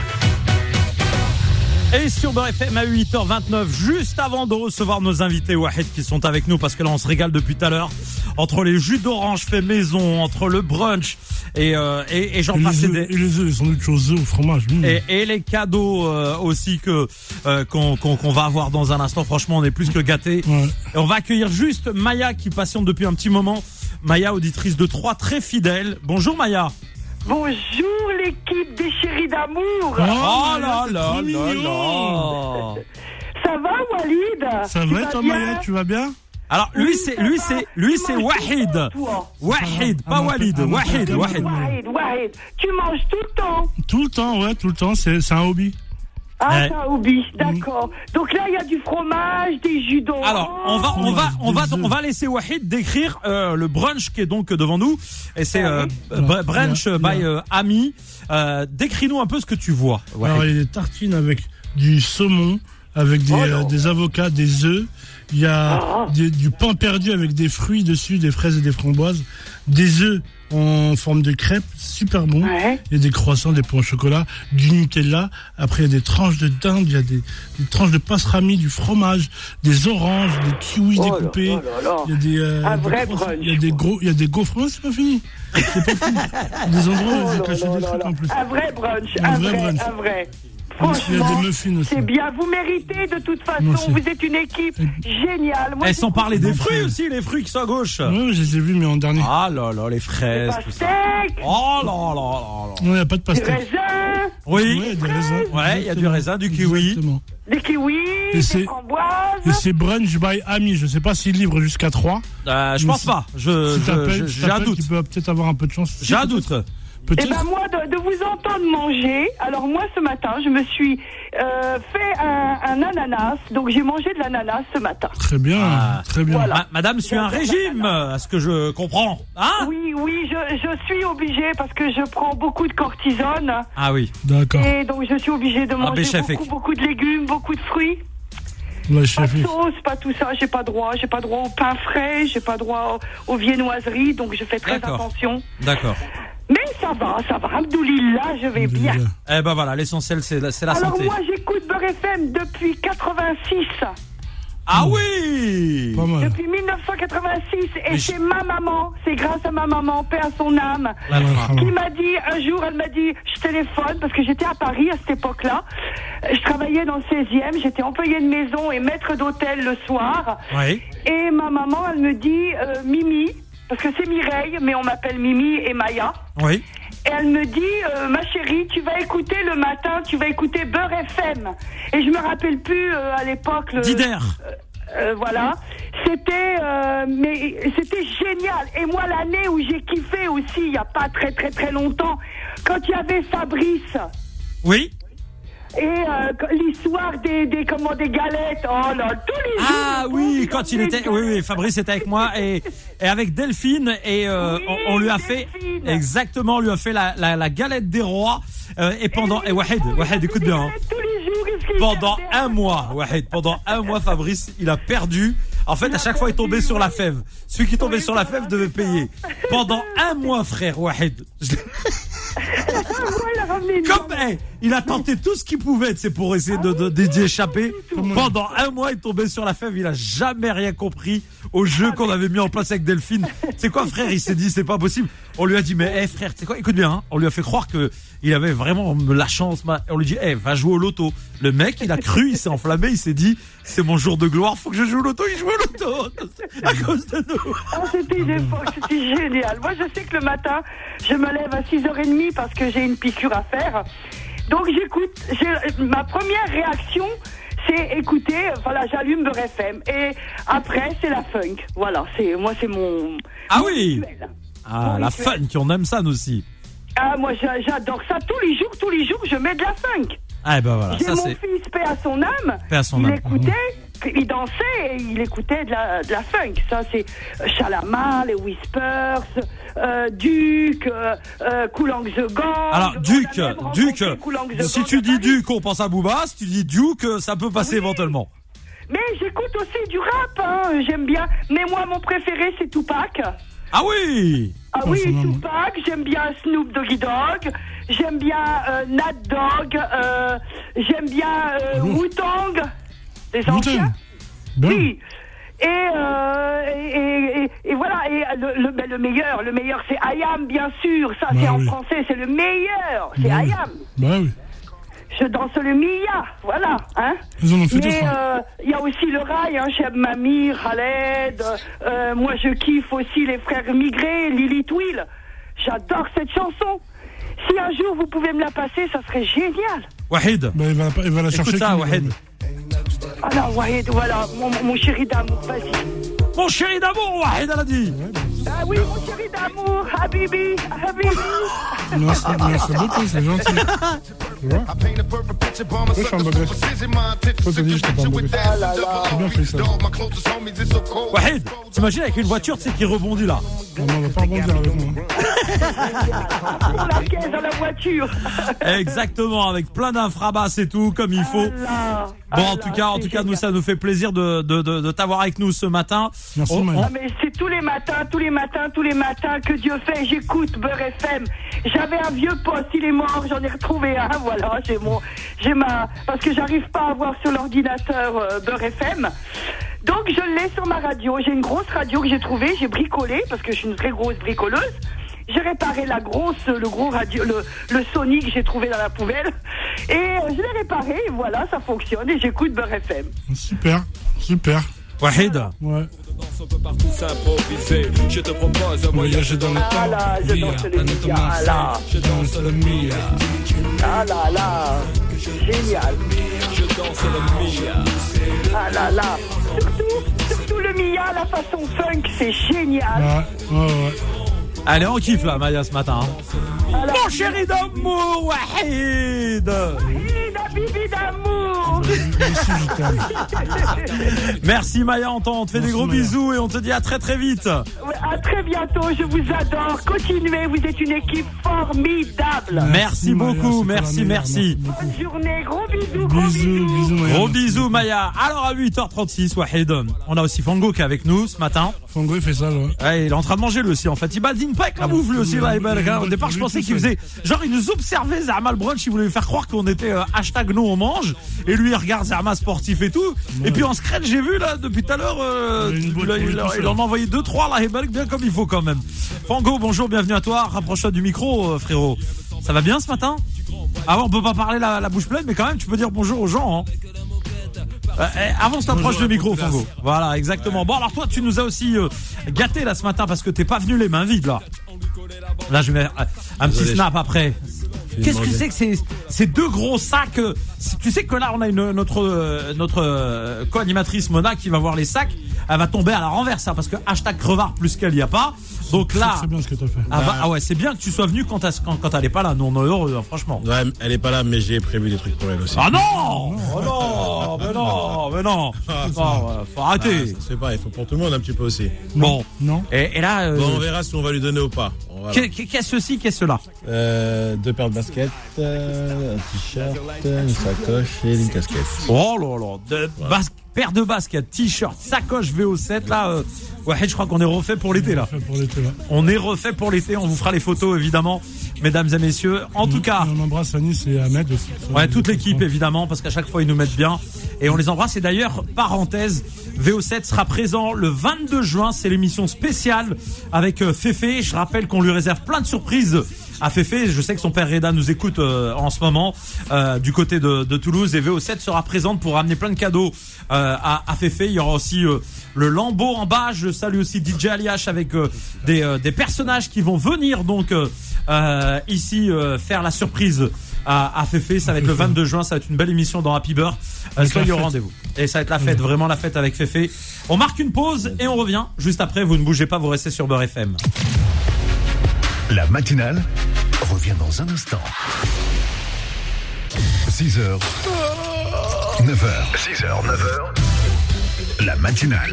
Et sur Beurre F M à huit heures vingt-neuf, juste avant de recevoir nos invités Wahid qui sont avec nous parce que là on se régale depuis tout à l'heure entre les jus d'orange fait maison, entre le brunch et euh, et, et j'en Et passe les, des... œufs, et les œufs, les sandwichs aux œufs, au fromage. mmh. Et, et les cadeaux euh, aussi que euh, qu'on qu'on qu'on va avoir dans un instant. Franchement, on est plus que gâtés. Ouais. Et on va accueillir juste Maya qui patiente depuis un petit moment. Maya, auditrice de Troyes, très fidèle. Bonjour Maya. Bonjour l'équipe des chéris d'amour. Oh là c'est là trop là mignon. là. Ça va Walid? Ça Tu va, vas toi, bien? Maya, tu vas bien? Alors lui Oui, c'est ça lui va. c'est lui Tu c'est manges Wahid. tout le temps, toi. Wahid, Ah, pas mon Walid, père, ah, mon Wahid, père, Wahid. Wahid, Wahid. Tu manges tout le temps. Tout le temps, ouais, tout le temps. C'est c'est un hobby. Ah, Ouais. ça oublie, d'accord. Donc là, il y a du fromage, des jus d'orange. Alors, on va, on va, on va, Des œufs. on va laisser Wahid décrire euh, le brunch qui est donc devant nous. Et c'est euh, Voilà. br- brunch Voilà. by euh, Ami. Euh, décris-nous un peu ce que tu vois. Wahid. Alors, il y a des tartines avec du saumon, avec des, Oh, euh, non. des avocats, des œufs. Il y a Ah. des- du pain perdu avec des fruits dessus, des fraises et des framboises. Des œufs en forme de crêpes, super bon. Ouais. Il y a des croissants, des pains au chocolat, du Nutella. Après, il y a des tranches de dinde, il y a des, des tranches de pastrami, du fromage, des oranges, des kiwis Oh là découpés. là là là. Il y a des, euh, Un des vrai croissants, brunch, il y a des quoi. gros, il y a des gaufres. Non, c'est pas fini. C'est pas fini. Des endroits où Oh ils là ont caché là des là trucs là. en plus. Un vrai brunch, Un un vrai vrai, brunch. un vrai. Franchement, c'est bien. Vous méritez de toute façon. Merci. Vous êtes une équipe géniale. Moi, elles sont parlé des fruits aussi, les fruits qui sont à gauche. Oui, je les ai vus, mais en dernier. Ah là là, les fraises, tout ça. Oh là là là là. Non, il n'y a pas de pastèque. Des raisins. Oui, il y a des raisins. Ouais, il y a du raisin, du kiwi. Exactement. Des kiwis, et des framboises. Et c'est brunch by Ami. Je ne sais pas s'il livre jusqu'à trois. Euh, je pense pas. Je, si je, je j'ai un doute. Tu peux peut-être avoir un peu de chance. J'ai un doute. Eh ben moi, de, de vous entendre manger, alors moi ce matin, je me suis euh, fait un, un ananas, donc j'ai mangé de l'ananas ce matin. Très bien, ah, très bien. Voilà. Ma, madame suit un régime, à ce que je comprends. Hein? Oui, oui, je, je suis obligée parce que je prends beaucoup de cortisone. Ah oui. D'accord. Et donc je suis obligée de manger ah, beaucoup, beaucoup de légumes, beaucoup de fruits. Ouais, pas de sauce, pas tout ça, j'ai pas droit, j'ai pas droit au pain frais, j'ai pas droit aux viennoiseries, donc je fais très D'accord. attention. D'accord. Mais ça va, ça va, Alhamdoulilah, je vais bien. Eh ben voilà, l'essentiel c'est la, c'est la Alors santé. Alors moi j'écoute Beurre F M depuis quatre-vingt-six. Ah oui. Depuis mille neuf cent quatre-vingt-six, et c'est ma maman, c'est grâce à ma maman, paix à son âme, qui m'a dit, un jour elle m'a dit, je téléphone, parce que j'étais à Paris à cette époque-là, je travaillais dans le seizième, j'étais employée de maison et maître d'hôtel le soir, oui. Et ma maman elle me dit, euh, Mimi, parce que c'est Mireille, mais on m'appelle Mimi et Maya. Oui. Et elle me dit, euh, ma chérie, tu vas écouter le matin, tu vas écouter Beurre F M. Et je me rappelle plus euh, à l'époque. Le, Dider. Euh, euh, voilà. C'était, euh, mais c'était génial. Et moi, l'année où j'ai kiffé aussi, il y a pas très très très longtemps, quand il y avait Fabrice. Oui. Et euh, l'histoire des, des comment des galettes, oh là, tous les jours. Ah oui, quand il était, oui oui, Fabrice était avec moi et et avec Delphine et euh, oui, on, on lui a Delphine. fait exactement, on lui a fait la la, la galette des rois euh, et pendant et, et Wahed, Wahed, écoute bien. Hein. Tous les jours, pendant un mois, Wahed, pendant un mois, Fabrice, il a perdu. En fait, à chaque fois, il tombait sur la fève. Celui qui tombait sur la fève devait payer. Pendant un mois, frère, Wahed. Comme, hey, il a tenté tout ce qu'il pouvait, c'est pour essayer de, de, de, d'y échapper. Pendant un mois, il tombait sur la fève. Il a jamais rien compris au jeu qu'on avait mis en place avec Delphine. C'est quoi, frère? Il s'est dit, c'est pas possible. On lui a dit, mais, hey, frère, c'est quoi? Écoute bien, hein. On lui a fait croire que il avait vraiment la chance. On lui dit, hey, va jouer au loto. Le mec, il a cru, il s'est enflammé, il s'est dit, c'est mon jour de gloire, faut que je joue au loto. Il joue au loto à cause de nous. Oh, c'était une époque, c'était génial. Moi, je sais que le matin, je me lève à six heures trente parce que j'ai une piqûre à faire. Donc, j'écoute. J'ai, ma première réaction, c'est écouter. Voilà, j'allume Beurre F M. Et après, c'est la funk. Voilà, c'est moi, c'est mon. Ah mon oui. rituel. Ah, mon la rituel. funk, on aime ça nous aussi. Ah, moi, j'adore ça. Tous les jours, tous les jours, je mets de la funk. Ah, ben voilà, j'ai ça mon c'est. fils, paix à son âme. Paix à son il âme. écoutait. Il dansait et il écoutait de la, de la funk. Ça, c'est Shalama, les Whispers, euh, Duke, euh, euh, Koulang the Gang. Alors, Duke, Duke, si tu dis Duke, Duke, on pense à Booba. Si tu dis Duke, ça peut passer oui. éventuellement. Mais j'écoute aussi du rap, hein. J'aime bien. Mais moi, mon préféré, c'est Tupac. Ah oui. Ah oui, Tupac, j'aime bien Snoop Doggy Dogg, j'aime bien euh, Nat Dogg, euh, j'aime bien euh, Wu-Tang. Les anciens. Oui. Et, euh, et, et, et voilà. Et le, le, le meilleur, le meilleur, c'est I Am, bien sûr. Ça, bah c'est oui. en français, c'est le meilleur. C'est bah I Am. Bah oui. Je danse le Mia, voilà. Hein. Ils en ont fait Mais il euh, y a aussi le rail, hein, Cheb Mami, Khaled. Euh, moi, je kiffe aussi les frères Migré, Lilith Will. J'adore cette chanson. Si un jour vous pouvez me la passer, ça serait génial. Wahid. Bah, il va, il va la chercher. Écoute ça, Wahid. Alors, Wahid, voilà, mon, mon chéri d'amour, vas-y. Mon chéri d'amour, Wahid, elle a dit. Ah oui, mon chéri d'amour, Habibi, Habibi. Merci, merci beaucoup, c'est gentil. Tu vois? Pourquoi je suis en bagage? Toi, t'as dit, je t'ai pas en bagage. Ah là là. J'ai bien fait ça. Wahid, t'imagines avec une voiture, tu sais, qui rebondit là. Non, on va pas rebondir avec moi. Pour la caisse dans la voiture. Exactement, avec plein d'infrabasses et tout, comme il faut. Ah bon, ah en tout cas, en tout cas, nous, ça nous fait plaisir de, de, de, de t'avoir avec nous ce matin. Merci, on, on... Ah, mais c'est tous les matins, tous les matins, tous les matins que Dieu fait. J'écoute Beurre F M. J'avais un vieux poste, il est mort, j'en ai retrouvé un. Voilà, j'ai mon, j'ai ma, parce que j'arrive pas à voir sur l'ordinateur euh, Beurre F M. Donc je l'ai sur ma radio. J'ai une grosse radio que j'ai trouvée, j'ai bricolé parce que je suis une très grosse bricoleuse. j'ai réparé la grosse, le gros radio, le, le Sony que j'ai trouvé dans la poubelle. Et euh, je l'ai réparé, et voilà, ça fonctionne. Et j'écoute Beurre F M. Super, super. Wahid. Ouais. Je te propose un voyage dans le temps. Ah là, je danse le Mia. Ah là. Je danse le Mia. Ah là là. Génial. Je danse le Mia. Ah là là. Surtout, surtout le Mia, la façon funk, c'est génial. Ouais, ouais, ouais. Allez, on kiffe là, Maya, ce matin. Hein. Alors, Mon chéri d'amour, Wahid. Wahid, Habibi d'amour. Merci Maya, on t'en- on te fait des gros Maya. bisous et on te dit à très très vite. Ouais, à très bientôt, je vous adore. Continuez, vous êtes une équipe formidable. Merci Maya, beaucoup, c'est pas la merci, meilleure, merci. beaucoup. Bonne journée, gros bisous, gros Bisous, bisous. bisous, Maya. Gros bisous Maya. Alors à huit heures trente-six, Wahid, on a aussi Fango qui est avec nous ce matin. Fango, il fait ça, ouais. Ouais, il est en train de manger lui aussi en fait. Il badine pas avec la bouffe lui aussi là. Il badine. Au départ je pensais qu'il faisait genre il nous observait Zerma le brunch, il voulait faire croire qu'on était euh, hashtag nous on mange et lui il regarde Zerma sportif et tout. Et puis en scratch j'ai vu là depuis tout à l'heure euh, Il y a une boîte il, a- pour lui il a- tout seul. il en a envoyé deux trois là, il badine bien comme il faut quand même. Fango, bonjour, bienvenue à toi. Rapproche-toi du micro euh, frérot. Ça va bien ce matin? Ah ouais, on peut pas parler la, la bouche pleine mais quand même tu peux dire bonjour aux gens. Hein. Euh, eh, avance t'approche du micro Fango. Voilà exactement. Bon alors toi tu nous as aussi euh, gâté là ce matin parce que t'es pas venu les mains vides là. Là je vais mettre un petit Désolé, snap après. Qu'est-ce que demandé. c'est que ces, ces deux gros sacs euh, tu sais que là on a une, notre euh, notre euh, co-animatrice Mona qui va voir les sacs. Elle va tomber à la renverse hein, parce que hashtag crevard plus qu'elle y a pas. Donc là C'est bien ce que t'as fait. ah, bah, ah ouais c'est bien que tu sois venu quand, elle- quand, quand elle est pas là. Nous on est heureux hein, franchement. Ouais, elle est pas là, mais j'ai prévu des trucs pour elle aussi. Ah non, oh non, mais non, mais non. Non, ouais, faut arrêter. Ah, ça se fait pas, il faut pour tout le monde un petit peu aussi. Bon, Non. et, et là, euh, Bon, on verra si on va lui donner ou pas. On va- qu'est- qu'est-ce ceci, qu'est-ce cela? Euh, deux paires de baskets, euh, un t-shirt, une sacoche et une casquette. Oh là là, de bas- paire de baskets, t-shirt, sacoche V O sept là. Euh, ouais, je crois qu'on est refait pour l'été là. Pour l'été, là. On est refait pour l'été. On vous fera les photos évidemment, mesdames et messieurs. En tout cas, Et on embrasse Anis et Ahmed aussi. ouais, toute l'équipe évidemment, parce qu'à chaque fois ils nous mettent bien et on les embrasse. Et d'ailleurs, parenthèse, V O sept sera présent le vingt-deux juin. C'est l'émission spéciale avec euh, Féfé. Je rappelle qu'on lui réserve plein de surprises à Féfé. Je sais que son père Reda nous écoute euh, en ce moment euh, du côté de, de Toulouse et V O sept sera présente pour amener plein de cadeaux euh, à, à Féfé. Il y aura aussi euh, le Lambeau en bas. Je salue aussi D J Aliash avec euh, des, euh, des personnages qui vont venir donc euh, euh, ici euh, faire la surprise à, à Féfé. Ça va être le vingt-deux juin. Ça va être une belle émission dans Happy Bird. Euh, Avec soyez la au fête. rendez-vous. Et ça va être la fête, vraiment la fête avec Féfé. On marque une pause et on revient juste après. Vous ne bougez pas, vous restez sur Beurre F M. La matinale revient dans un instant. six heures, neuf heures. six heures, neuf heures. La matinale.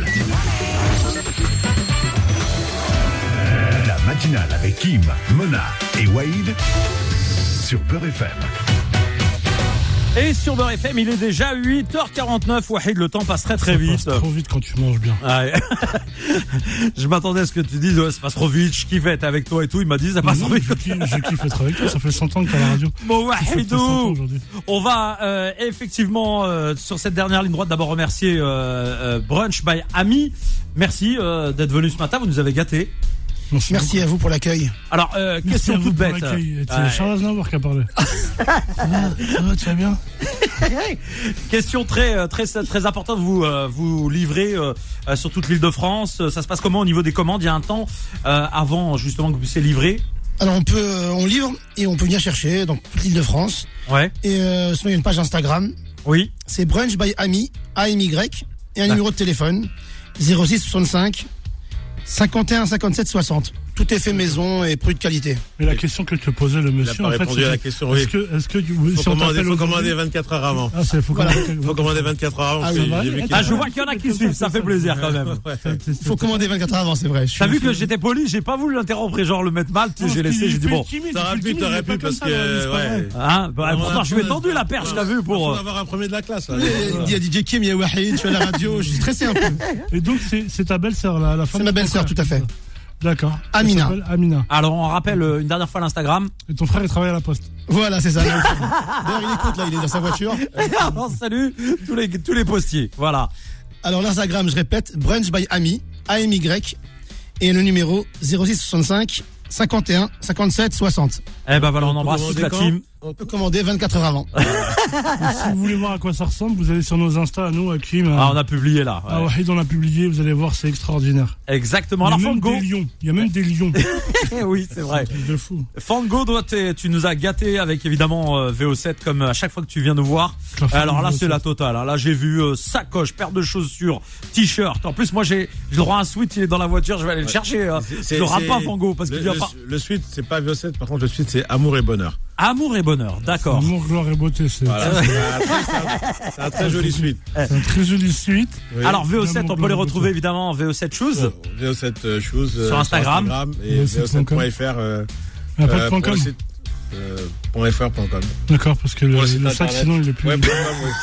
La matinale avec Kim, Mona et Wahid sur Beurre F M. Et sur Beurre F M, il est déjà huit heures quarante-neuf. Wahid, le temps passe très très Ça vite. passe trop vite quand tu manges bien. Ouais. Je m'attendais à ce que tu dises, ouais, ça passe trop vite, je kiffe être avec toi et tout. Il m'a dit, ça passe Non, trop vite. je, kiffe, je kiffe être avec toi, ça fait cent ans que t'es à la radio. Bon, Ça fait cent ans Wahidou, aujourd'hui. on va euh, effectivement euh, sur cette dernière ligne droite d'abord remercier euh, euh, Brunch by Ami. Merci euh, d'être venu ce matin, vous nous avez gâtés. Merci, Merci à vous pour l'accueil. Alors, euh, Merci à question vous toute pour bête. l'accueil. C'est Ouais. Charles Aznavour qui a parlé. ça, va, ça va, tu vas bien? Question très très très importante. Vous euh, vous livrez euh, euh, sur toute l'Île-de-France. Ça se passe comment au niveau des commandes? Il y a un temps euh, avant justement que vous puissiez livrer. Alors on peut, euh, on livre et on peut venir chercher dans toute l'île de France. Ouais. Et euh, sinon il y a une page Instagram. Oui. C'est Brunch by Ami, A M Y, et un Ah. numéro de téléphone zéro six soixante-cinq cinquante et un cinquante-sept soixante. Tout est fait maison et produit de qualité. Mais la question que te posait le monsieur, Il n'a pas en fait, répondu à la c'était, question, oui. Est-ce que, est-ce que, tu- Faut si on commander, t'appelle faut aujourd'hui- commander vingt-quatre heures avant. Ah, c'est, faut Voilà. commander, Faut commander vingt-quatre heures avant. Ah parce oui, que bah j'ai oui. vu qu'il y Ah, a- je vois qu'il y en a qui suivent. Ça fait plaisir quand même. Il faut commander vingt-quatre heures avant, c'est vrai. Je suis- T'as vu que j'étais poli, j'ai pas voulu l'interrompre et genre le mettre mal, tu sais, j'ai laissé, j'ai dit bon. T'aurais pu, t'aurais pu parce que, ouais. Hein, bah, On pourtant a- je lui ai tendu la perche, t'as vu Faut pour. avoir un premier de la classe. là. Il dit à D J Kim, il y a Wahid, je suis à la radio, je suis stressé un peu. Et donc, c'est, c'est ta belle-sœur, la, la femme C'est ma de ton belle-sœur, frère. tout à fait. D'accord. Amina. Elle s'appelle Amina. Alors on rappelle euh, une dernière fois l'Instagram. Et ton frère, il travaille à la poste. Voilà, c'est ça. D'ailleurs, il écoute là, il est dans sa voiture. On salue tous les tous les postiers. Voilà. Alors l'Instagram, je répète, Brunch by Ami, A M Y, et le numéro zéro six soixante-cinq cinquante et un cinquante-sept soixante. Eh ben voilà, on embrasse toute la team. On peut commander vingt-quatre heures avant. Si vous voulez voir à quoi ça ressemble, vous allez sur nos Insta à nous, à Kim. Ah, on a publié là. Ouais. Ah, Wahid, on a publié, vous allez voir, c'est extraordinaire. Exactement. Il y a Alors, même Fango. des lions. Il y a même des lions. Oui, c'est vrai. C'est un truc de fou. Fango, toi, tu nous as gâté avec évidemment euh, V O sept comme à chaque fois que tu viens nous voir. Alors là, c'est la totale. Hein. Là, j'ai vu euh, sacoche, paire de chaussures, t-shirt. En plus, moi, j'ai le droit à un sweat. Il est dans la voiture. Je vais aller le chercher. Hein. Je le rate pas, Fango, parce qu'il vient le, pas. Le suite, c'est pas V O sept. Par contre, le suite, c'est Amour et Bonheur. Amour et bonheur, d'accord. Amour, gloire et beauté, c'est voilà, c'est, un, c'est un très joli suite. C'est un très joli suite. Oui. Alors V O sept, Amour, on peut les retrouver évidemment en V O sept Shoes. Oh, V O sept euh, Shoes euh, sur Instagram, sur Instagram et V O sept point F R. Euh, euh, pour le site euh, .fr point com. D'accord, parce que le, le, le sac sinon il est plus. Ouais, point com, oui.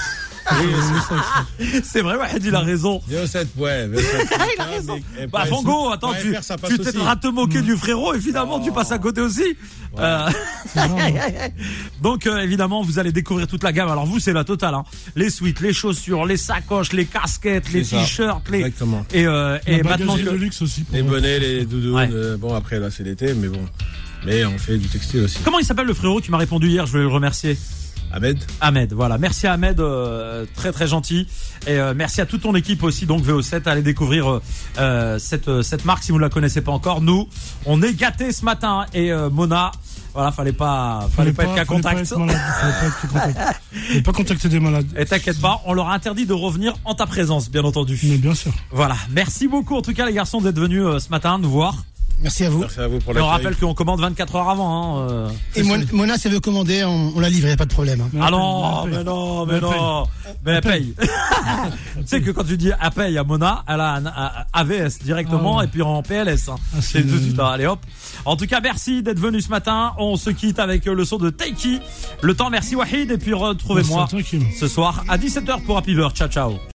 Oui, c'est vrai, ouais, il a raison. V O sept, ouais. V O sept, il a raison. Mais, bah, Fango, attends, tu, tu t'aimeras te moquer mmh. du frérot et finalement, oh. tu passes à côté aussi. Ouais. Euh... Donc, euh, évidemment, vous allez découvrir toute la gamme. Alors, vous, c'est la totale, hein. Les sweats, les chaussures, les sacoches, les casquettes, les c'est t-shirts, ça. les. Exactement. Et, euh, et maintenant. Que... de luxe aussi. Les bonnets, les doudounes. Ouais. Euh, bon, après, là, c'est l'été, mais bon. Mais on fait du textile aussi. Comment il s'appelle le frérot qui m'a répondu hier? Je voulais le remercier. Ahmed. Ahmed, voilà. Merci à Ahmed, euh, très très gentil. Et euh, merci à toute ton équipe aussi, donc V O sept. Allez découvrir euh, cette cette marque si vous ne la connaissez pas encore. Nous, on est gâtés ce matin. Et euh, Mona, voilà, fallait pas, fallait, fallait pas, pas être qu'à contact. Pas malade, fallait pas être fallait pas contacter des malades. Et t'inquiète pas, on leur a interdit de revenir en ta présence, bien entendu. Mais bien sûr. Voilà. Merci beaucoup en tout cas les garçons d'être venus euh, ce matin nous voir. Merci à vous. Merci à vous pour la. On rappelle qu'on commande vingt-quatre heures avant. Hein, euh, et Mona, Mona, si elle veut commander, on, on la livre, il n'y a pas de problème. Hein. Ah non, mais non, mais non, mais elle paye. Tu sais que quand tu dis elle paye à Mona, elle a un A V S directement ah ouais. et puis en P L S. Hein. Ah, c'est tout de suite. Hein. Allez hop. En tout cas, merci d'être venu ce matin. On se quitte avec le son de Taiki. Le temps, merci Wahid et puis retrouvez-moi ce soir à dix-sept heures pour Happy Bird. Ciao, ciao.